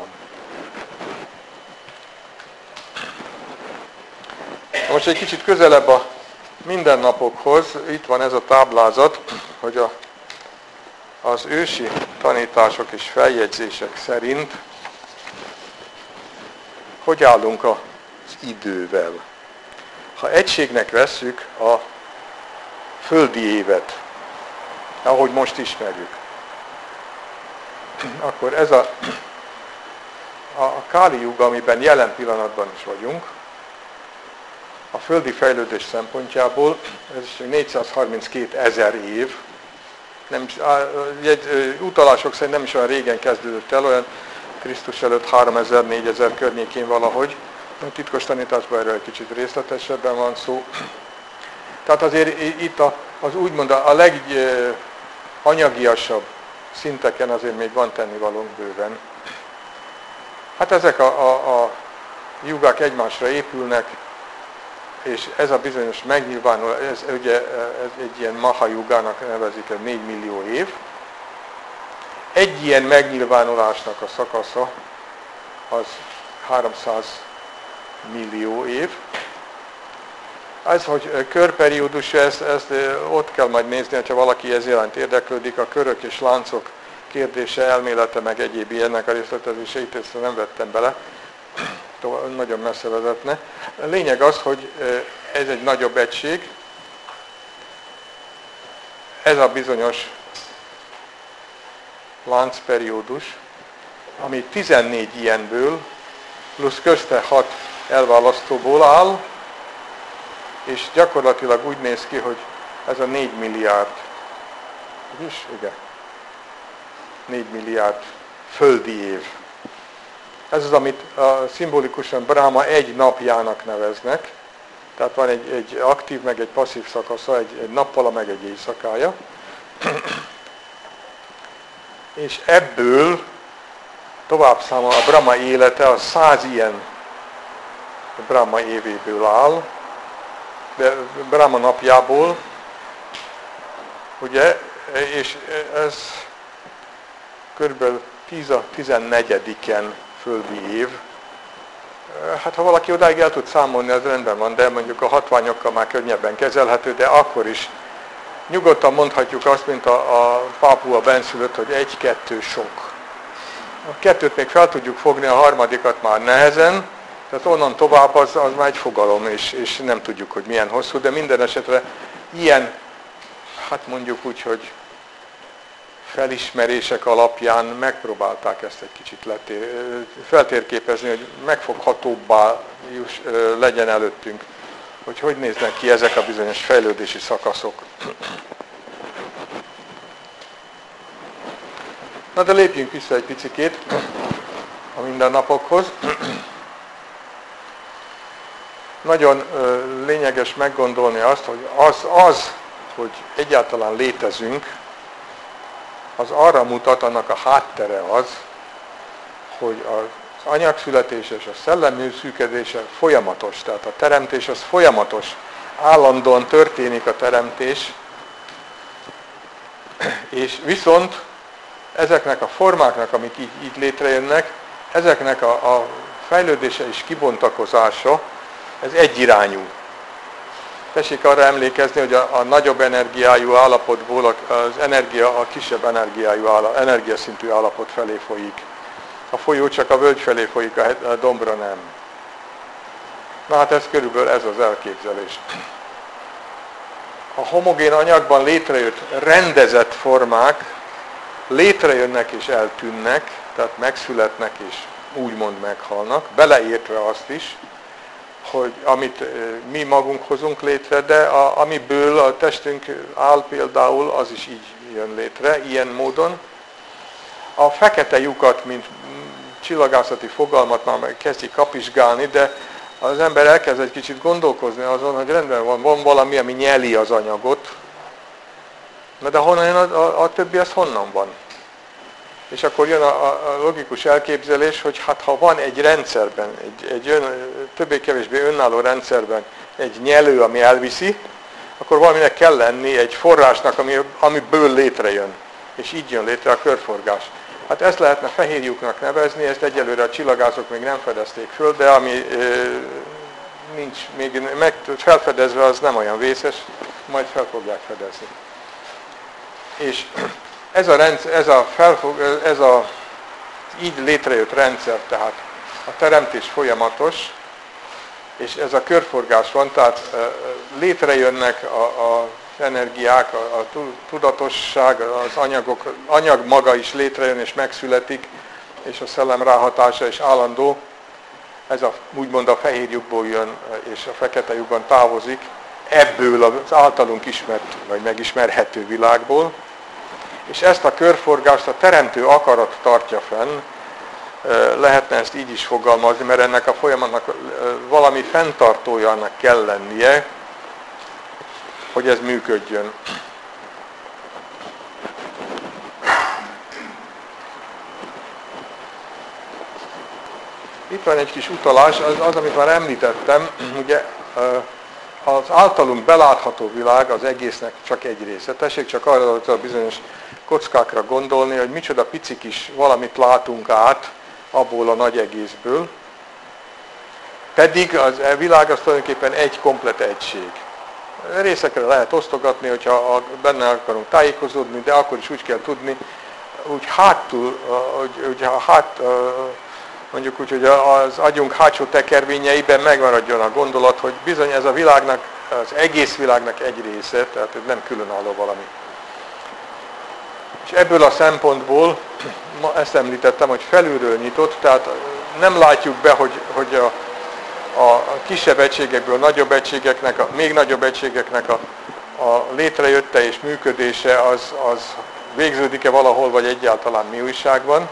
Most egy kicsit közelebb a mindennapokhoz, itt van ez a táblázat, hogy a, az ősi tanítások és feljegyzések szerint hogy állunk az idővel. Ha egységnek vesszük a földi évet, ahogy most ismerjük, akkor ez a, a Káli Juga, amiben jelen pillanatban is vagyunk, a földi fejlődés szempontjából ez négyszázharminckét ezer év, nem is, utalások szerint nem is olyan régen kezdődött el, olyan Krisztus előtt háromezer-négyezer környékén valahogy. A titkos tanításban erről egy kicsit részletesebben van szó. Tehát azért itt az úgymond a leganyagiasabb szinteken azért még van tennivalónk bőven. Hát ezek a, a, a jugák egymásra épülnek, és ez a bizonyos megnyilvánulás, ez ugye ez egy ilyen maha jugának nevezik, ez négy millió év. Egy ilyen megnyilvánulásnak a szakasza az háromszáz millió év. Ez, hogy körperiódus, ezt, ezt ott kell majd nézni, ha valaki ez iránt érdeklődik, a körök és láncok kérdése, elmélete, meg egyéb ilyennek a részletezéseit, ezt nem vettem bele, nagyon messze vezetne. A lényeg az, hogy ez egy nagyobb egység, ez a bizonyos láncperiódus, ami tizennégy ilyenből, plusz közte hat elválasztóból áll, és gyakorlatilag úgy néz ki, hogy ez a négy milliárd, is, igen, négy milliárd földi év. Ez az, amit a, szimbolikusan Bráma egy napjának neveznek, Tehát van egy, egy aktív, meg egy passzív szakasza, egy, egy nappala, meg egy éjszakája. És ebből tovább számol a Brahma élete, a száz ilyen Brahma évéből áll, de Brahma napjából, ugye, és ez körülbelül tíz a tizennegyediken földi év. Hát ha valaki odáig el tud számolni, az rendben van, de mondjuk a hatványokkal már könnyebben kezelhető, de akkor is nyugodtan mondhatjuk azt, mint a, a pápua benszülött, hogy egy-kettő sok. A kettőt még fel tudjuk fogni, a harmadikat már nehezen, tehát onnan tovább az, az már egy fogalom, és, és nem tudjuk, hogy milyen hosszú, de minden esetre ilyen, hát mondjuk úgy, hogy felismerések alapján megpróbálták ezt egy kicsit letér, feltérképezni, hogy megfoghatóbbá juss, legyen előttünk, hogy hogy néznek ki ezek a bizonyos fejlődési szakaszok. Na de lépjünk vissza egy picikét a mindennapokhoz. Nagyon lényeges meggondolni azt, hogy az, az, hogy egyáltalán létezünk, az arra mutat, annak a háttere az, hogy az anyagszületés és a szellem szűködése folyamatos. Tehát a teremtés az folyamatos. Állandóan történik a teremtés, és viszont ezeknek a formáknak, amik így, így létrejönnek, ezeknek a, a fejlődése és kibontakozása, ez egyirányú. Tessék arra emlékezni, hogy a, a nagyobb energiájú állapotból az energia a kisebb energiájú állapot, energiaszintű állapot felé folyik. A folyó csak a völgy felé folyik, a dombra nem. Na hát ez körülbelül ez az elképzelés. A homogén anyagban létrejött rendezett formák létrejönnek és eltűnnek, tehát megszületnek és úgymond meghalnak, beleértve azt is, hogy amit mi magunk hozunk létre, de a, amiből a testünk áll például, az is így jön létre, ilyen módon. A fekete lyukat, mint csillagászati fogalmat már kezdik kapizsgálni, de az ember elkezd egy kicsit gondolkozni azon, hogy rendben van, van valami, ami nyeli az anyagot, na de honnan jön a, a, a többi, az honnan van? És akkor jön a, a logikus elképzelés, hogy hát ha van egy rendszerben, egy, egy ön, többé-kevésbé önálló rendszerben egy nyelő, ami elviszi, akkor valaminek kell lenni egy forrásnak, ami, amiből létrejön. És így jön létre a körforgás. Hát ezt lehetne fehér lyuknak nevezni, ezt egyelőre a csillagászok még nem fedezték föl, de ami e, nincs még meg, felfedezve, az nem olyan vészes, majd fel fogják fedezni. És ez a, rendszer, ez, a felfog, ez a így létrejött rendszer, tehát a teremtés folyamatos, és ez a körforgás van, tehát létrejönnek a, a energiák, a, a tudatosság, az anyagok, anyag maga is létrejön és megszületik, és a szellem ráhatása is állandó. Ez a, úgymond a fehér lyukból jön, és a fekete lyukban távozik, ebből az általunk ismert, vagy megismerhető világból. És ezt a körforgást a teremtő akarat tartja fenn, lehetne ezt így is fogalmazni, mert ennek a folyamatnak valami fenntartójának kell lennie, hogy ez működjön. Itt van egy kis utalás, az, az amit már említettem, ugye az általunk belátható világ az egésznek csak egy része. Tessék csak arra a bizonyos kockákra gondolni, hogy micsoda pici kis valamit látunk át abból a nagy egészből, pedig az a világ az tulajdonképpen egy komplet egység. Részekre lehet osztogatni, hogyha benne akarunk tájékozódni, de akkor is úgy kell tudni, úgy hátul, hogy, hogy hát, mondjuk úgy, hogy az agyunk hátsó tekervényeiben megmaradjon a gondolat, hogy bizony ez a világnak, az egész világnak egy része, tehát nem különálló valami. És ebből a szempontból, ma ezt említettem, hogy felülről nyitott, tehát nem látjuk be, hogy, hogy a, a kisebb egységekből nagyobb egységeknek, a még nagyobb egységeknek a, a létrejötte és működése az, az végződik-e valahol, vagy egyáltalán mi újság van.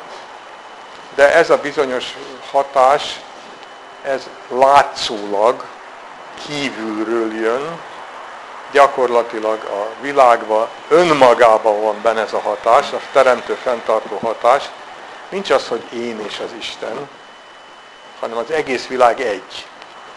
De ez a bizonyos hatás, ez látszólag kívülről jön, gyakorlatilag a világban önmagában van benne ez a hatás, a teremtő, fenntartó hatás. Nincs az, hogy én és az Isten, hanem az egész világ egy.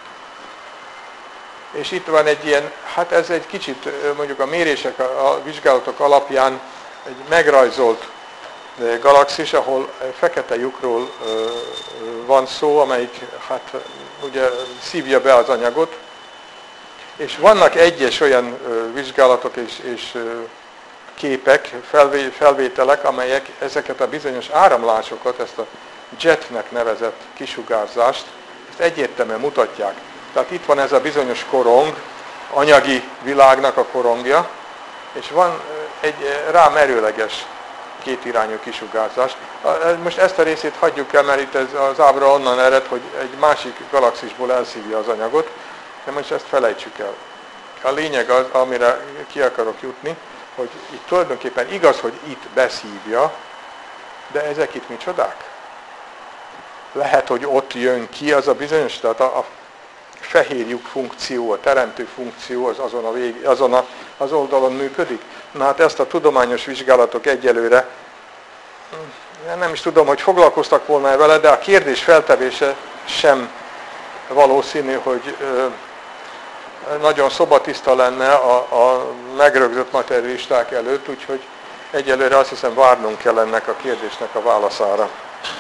És itt van egy ilyen, hát ez egy kicsit mondjuk a mérések, a vizsgálatok alapján egy megrajzolt galaxis, ahol fekete lyukról van szó, amelyik hát ugye szívja be az anyagot. És vannak egyes olyan vizsgálatok és, és képek, felvételek, amelyek ezeket a bizonyos áramlásokat, ezt a jetnek nevezett kisugárzást, ezt egyértelműen mutatják. Tehát itt van ez a bizonyos korong, anyagi világnak a korongja, és van egy rám erőleges kétirányú kisugárzás. Most ezt a részét hagyjuk el, mert itt ez az ábra onnan ered, hogy egy másik galaxisból elszívja az anyagot, de most ezt felejtsük el. A lényeg az, amire ki akarok jutni, hogy itt tulajdonképpen igaz, hogy itt beszívja, de ezek itt micsodák? Lehet, hogy ott jön ki az a bizonyos, tehát a, a fehér lyuk funkció, a teremtő funkció az azon, a vég, azon a, az oldalon működik. Na hát ezt a tudományos vizsgálatok egyelőre, nem is tudom, hogy foglalkoztak volna vele, de a kérdés feltevése sem valószínű, hogy ö, nagyon szobatiszta lenne a, a megrögzött materialisták előtt, úgyhogy egyelőre azt hiszem várnunk kell ennek a kérdésnek a válaszára.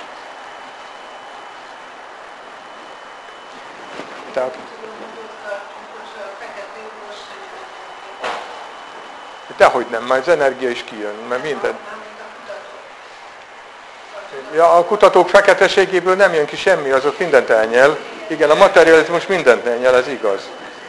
Tehát, dehogy nem, már az energia is kijön, mert minden. Ja, a kutatók feketeségéből nem jön ki semmi, az ott mindent elnyel. Igen, a materializmus mindent elnyel, ez igaz.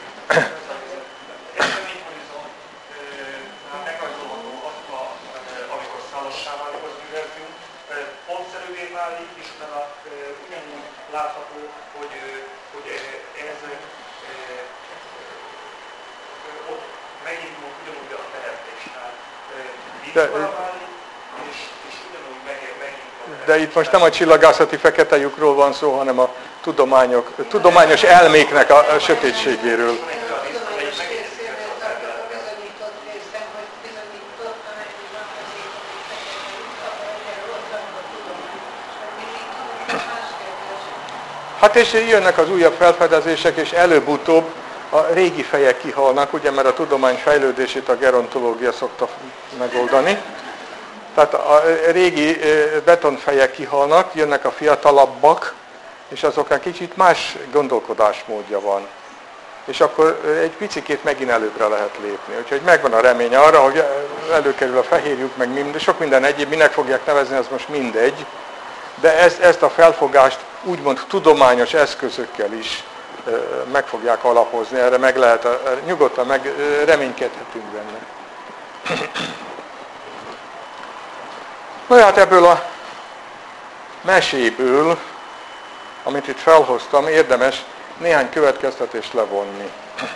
De, de itt most nem a csillagászati fekete lyukról van szó, hanem a tudományok, tudományos elméknek a, a sötétségéről. Hát és jönnek az újabb felfedezések, és előbb-utóbb a régi fejek kihalnak, ugye, mert a tudomány fejlődését a gerontológia szokta megoldani. Tehát a régi betonfejek kihalnak, jönnek a fiatalabbak, és azoknak kicsit más gondolkodásmódja van. És akkor egy picikét megint előbbre lehet lépni. Úgyhogy megvan a remény arra, hogy előkerül a fehérjük, meg mind, sok minden egyéb, minek fogják nevezni, az most mindegy. De ezt, ezt a felfogást úgymond tudományos eszközökkel is meg fogják alapozni, erre meg lehet, nyugodtan meg reménykedhetünk benne. Na hát ebből a meséből, amit itt felhoztam, érdemes néhány következtetést levonni.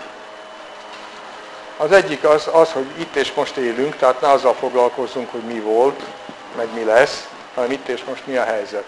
Az egyik az, az, hogy itt és most élünk, tehát ne azzal foglalkozzunk, hogy mi volt, meg mi lesz, hanem itt és most mi a helyzet.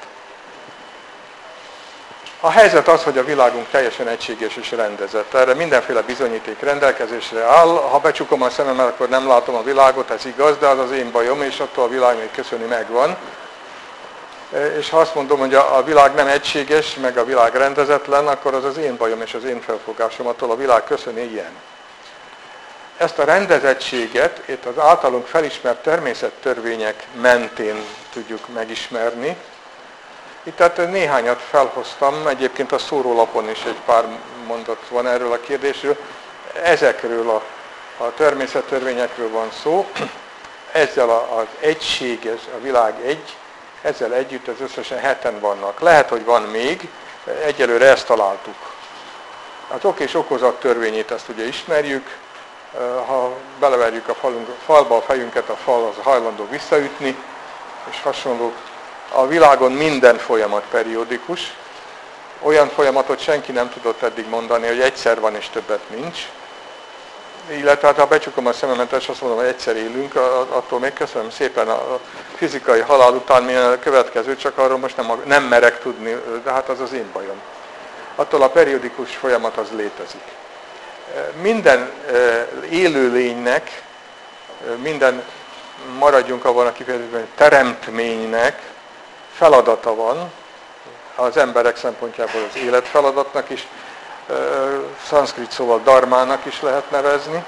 A helyzet az, hogy a világunk teljesen egységes és rendezett. Erre mindenféle bizonyíték rendelkezésre áll. Ha becsukom a szememmel, akkor nem látom a világot, ez igaz, de az az én bajom, és attól a világ még köszöni megvan. És ha azt mondom, hogy a világ nem egységes, meg a világ rendezetlen, akkor az az én bajom és az én felfogásom, attól a világ köszöni ilyen. Ezt a rendezettséget itt az általunk felismert természettörvények mentén tudjuk megismerni. Itt tehát néhányat felhoztam, egyébként a szórólapon is egy pár mondat van erről a kérdésről. Ezekről a, a természettörvényekről van szó. Ezzel az egységes, a világ egy, ezzel együtt az összesen heten vannak. Lehet, hogy van még, egyelőre ezt találtuk. Az ok és okozat törvényét ezt ugye ismerjük. Ha beleverjük a falunk, falba a fejünket, a fal az hajlandó visszaütni, és hasonló. A világon minden folyamat periódikus. Olyan folyamatot senki nem tudott eddig mondani, hogy egyszer van és többet nincs. Illetve hát, ha becsukom a szememet, és azt mondom, hogy egyszer élünk, attól még köszönöm szépen a fizikai halál után milyen a következő, csak arról most nem, nem merek tudni, de hát az az én bajom. Attól a periódikus folyamat az létezik. Minden élőlénynek, minden, maradjunk abban a kifejezésben, hogy teremtménynek feladata van, az emberek szempontjából az életfeladatnak is, szanszkrit szóval dharmának is lehet nevezni.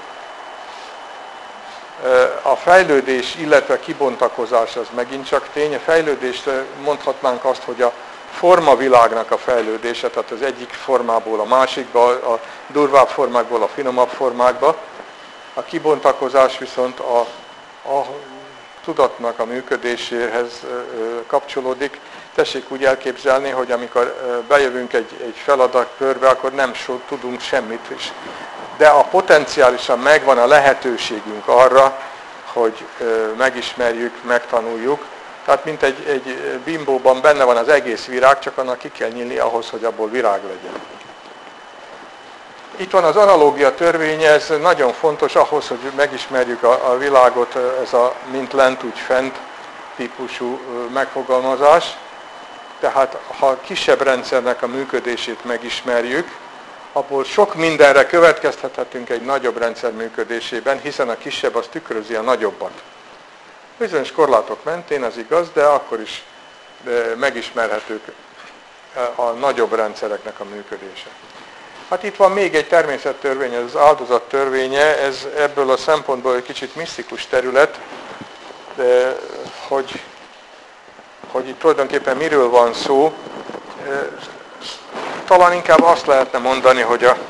A fejlődés, illetve kibontakozás az megint csak tény. A fejlődést mondhatnánk azt, hogy a formavilágnak a fejlődése, tehát az egyik formából a másikba, a durvább formákból a finomabb formákba. A kibontakozás viszont a, a tudatnak a működéséhez kapcsolódik. Tessék úgy elképzelni, hogy amikor bejövünk egy, egy feladatkörbe, akkor nem so, tudunk semmit is. De a potenciálisan megvan a lehetőségünk arra, hogy megismerjük, megtanuljuk. Tehát mint egy, egy bimbóban benne van az egész virág, csak annak ki kell nyílni ahhoz, hogy abból virág legyen. Itt van az analógia törvénye, ez nagyon fontos ahhoz, hogy megismerjük a, a világot, ez a mint lent, úgy fent típusú megfogalmazás. Tehát ha a kisebb rendszernek a működését megismerjük, abból sok mindenre következtethetünk egy nagyobb rendszer működésében, hiszen a kisebb az tükrözi a nagyobbat. Bizonyos korlátok mentén az igaz, de akkor is megismerhetők a nagyobb rendszereknek a működése. Hát itt van még egy természettörvény, ez az áldozat törvénye, ez ebből a szempontból egy kicsit misztikus terület, de hogy, hogy itt tulajdonképpen miről van szó. Talán inkább azt lehetne mondani, hogy a,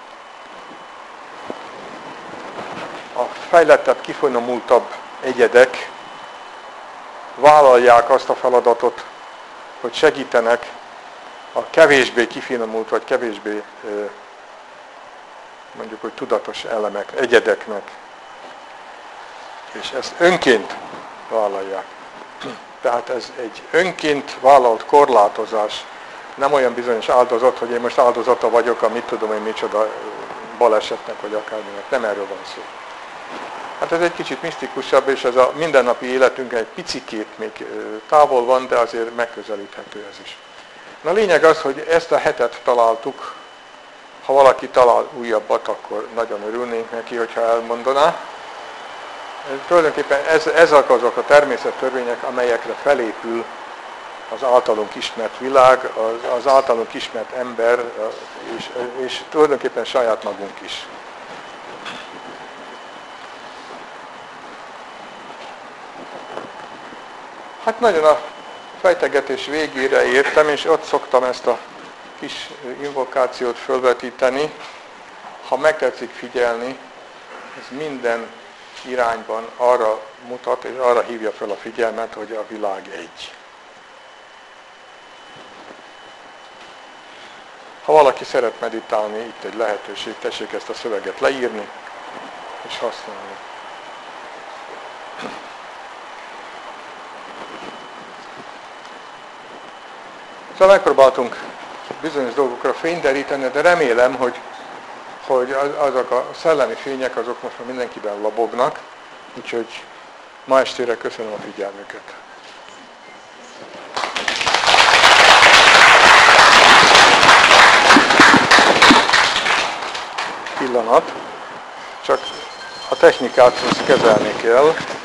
a fejlettebb, kifinomultabb egyedek vállalják azt a feladatot, hogy segítenek a kevésbé kifinomult, vagy kevésbé mondjuk, hogy tudatos elemek, egyedeknek. És ezt önként vállalják. Tehát ez egy önként vállalt korlátozás, nem olyan bizonyos áldozat, hogy én most áldozata vagyok, a mit tudom én micsoda balesetnek, vagy akárminek. Nem erről van szó. Hát ez egy kicsit misztikusabb, és ez a mindennapi életünkben egy picikét még távol van, de azért megközelíthető ez is. Na a lényeg az, hogy ezt a hetet találtuk. Ha valaki talál újabbat, akkor nagyon örülnénk neki, hogyha elmondaná. Tulajdonképpen ez, ezek azok a természettörvények, amelyekre felépül az általunk ismert világ, az, az általunk ismert ember, és, és tulajdonképpen saját magunk is. Hát nagyon a fejtegetés végére értem, és ott szoktam ezt a kis invokációt fölvetíteni. Ha megtetszik figyelni, ez minden irányban arra mutat, és arra hívja fel a figyelmet, hogy a világ egy. Ha valaki szeret meditálni, itt egy lehetőség, tessék ezt a szöveget leírni, és használni. Szóval megpróbáltunk bizonyos dolgokra fényderíteni, de remélem, hogy, hogy azok a szellemi fények, azok most már mindenkiben lobognak, úgyhogy ma estére köszönöm a figyelmüket. Pillanat, csak a technikát kezelni kell.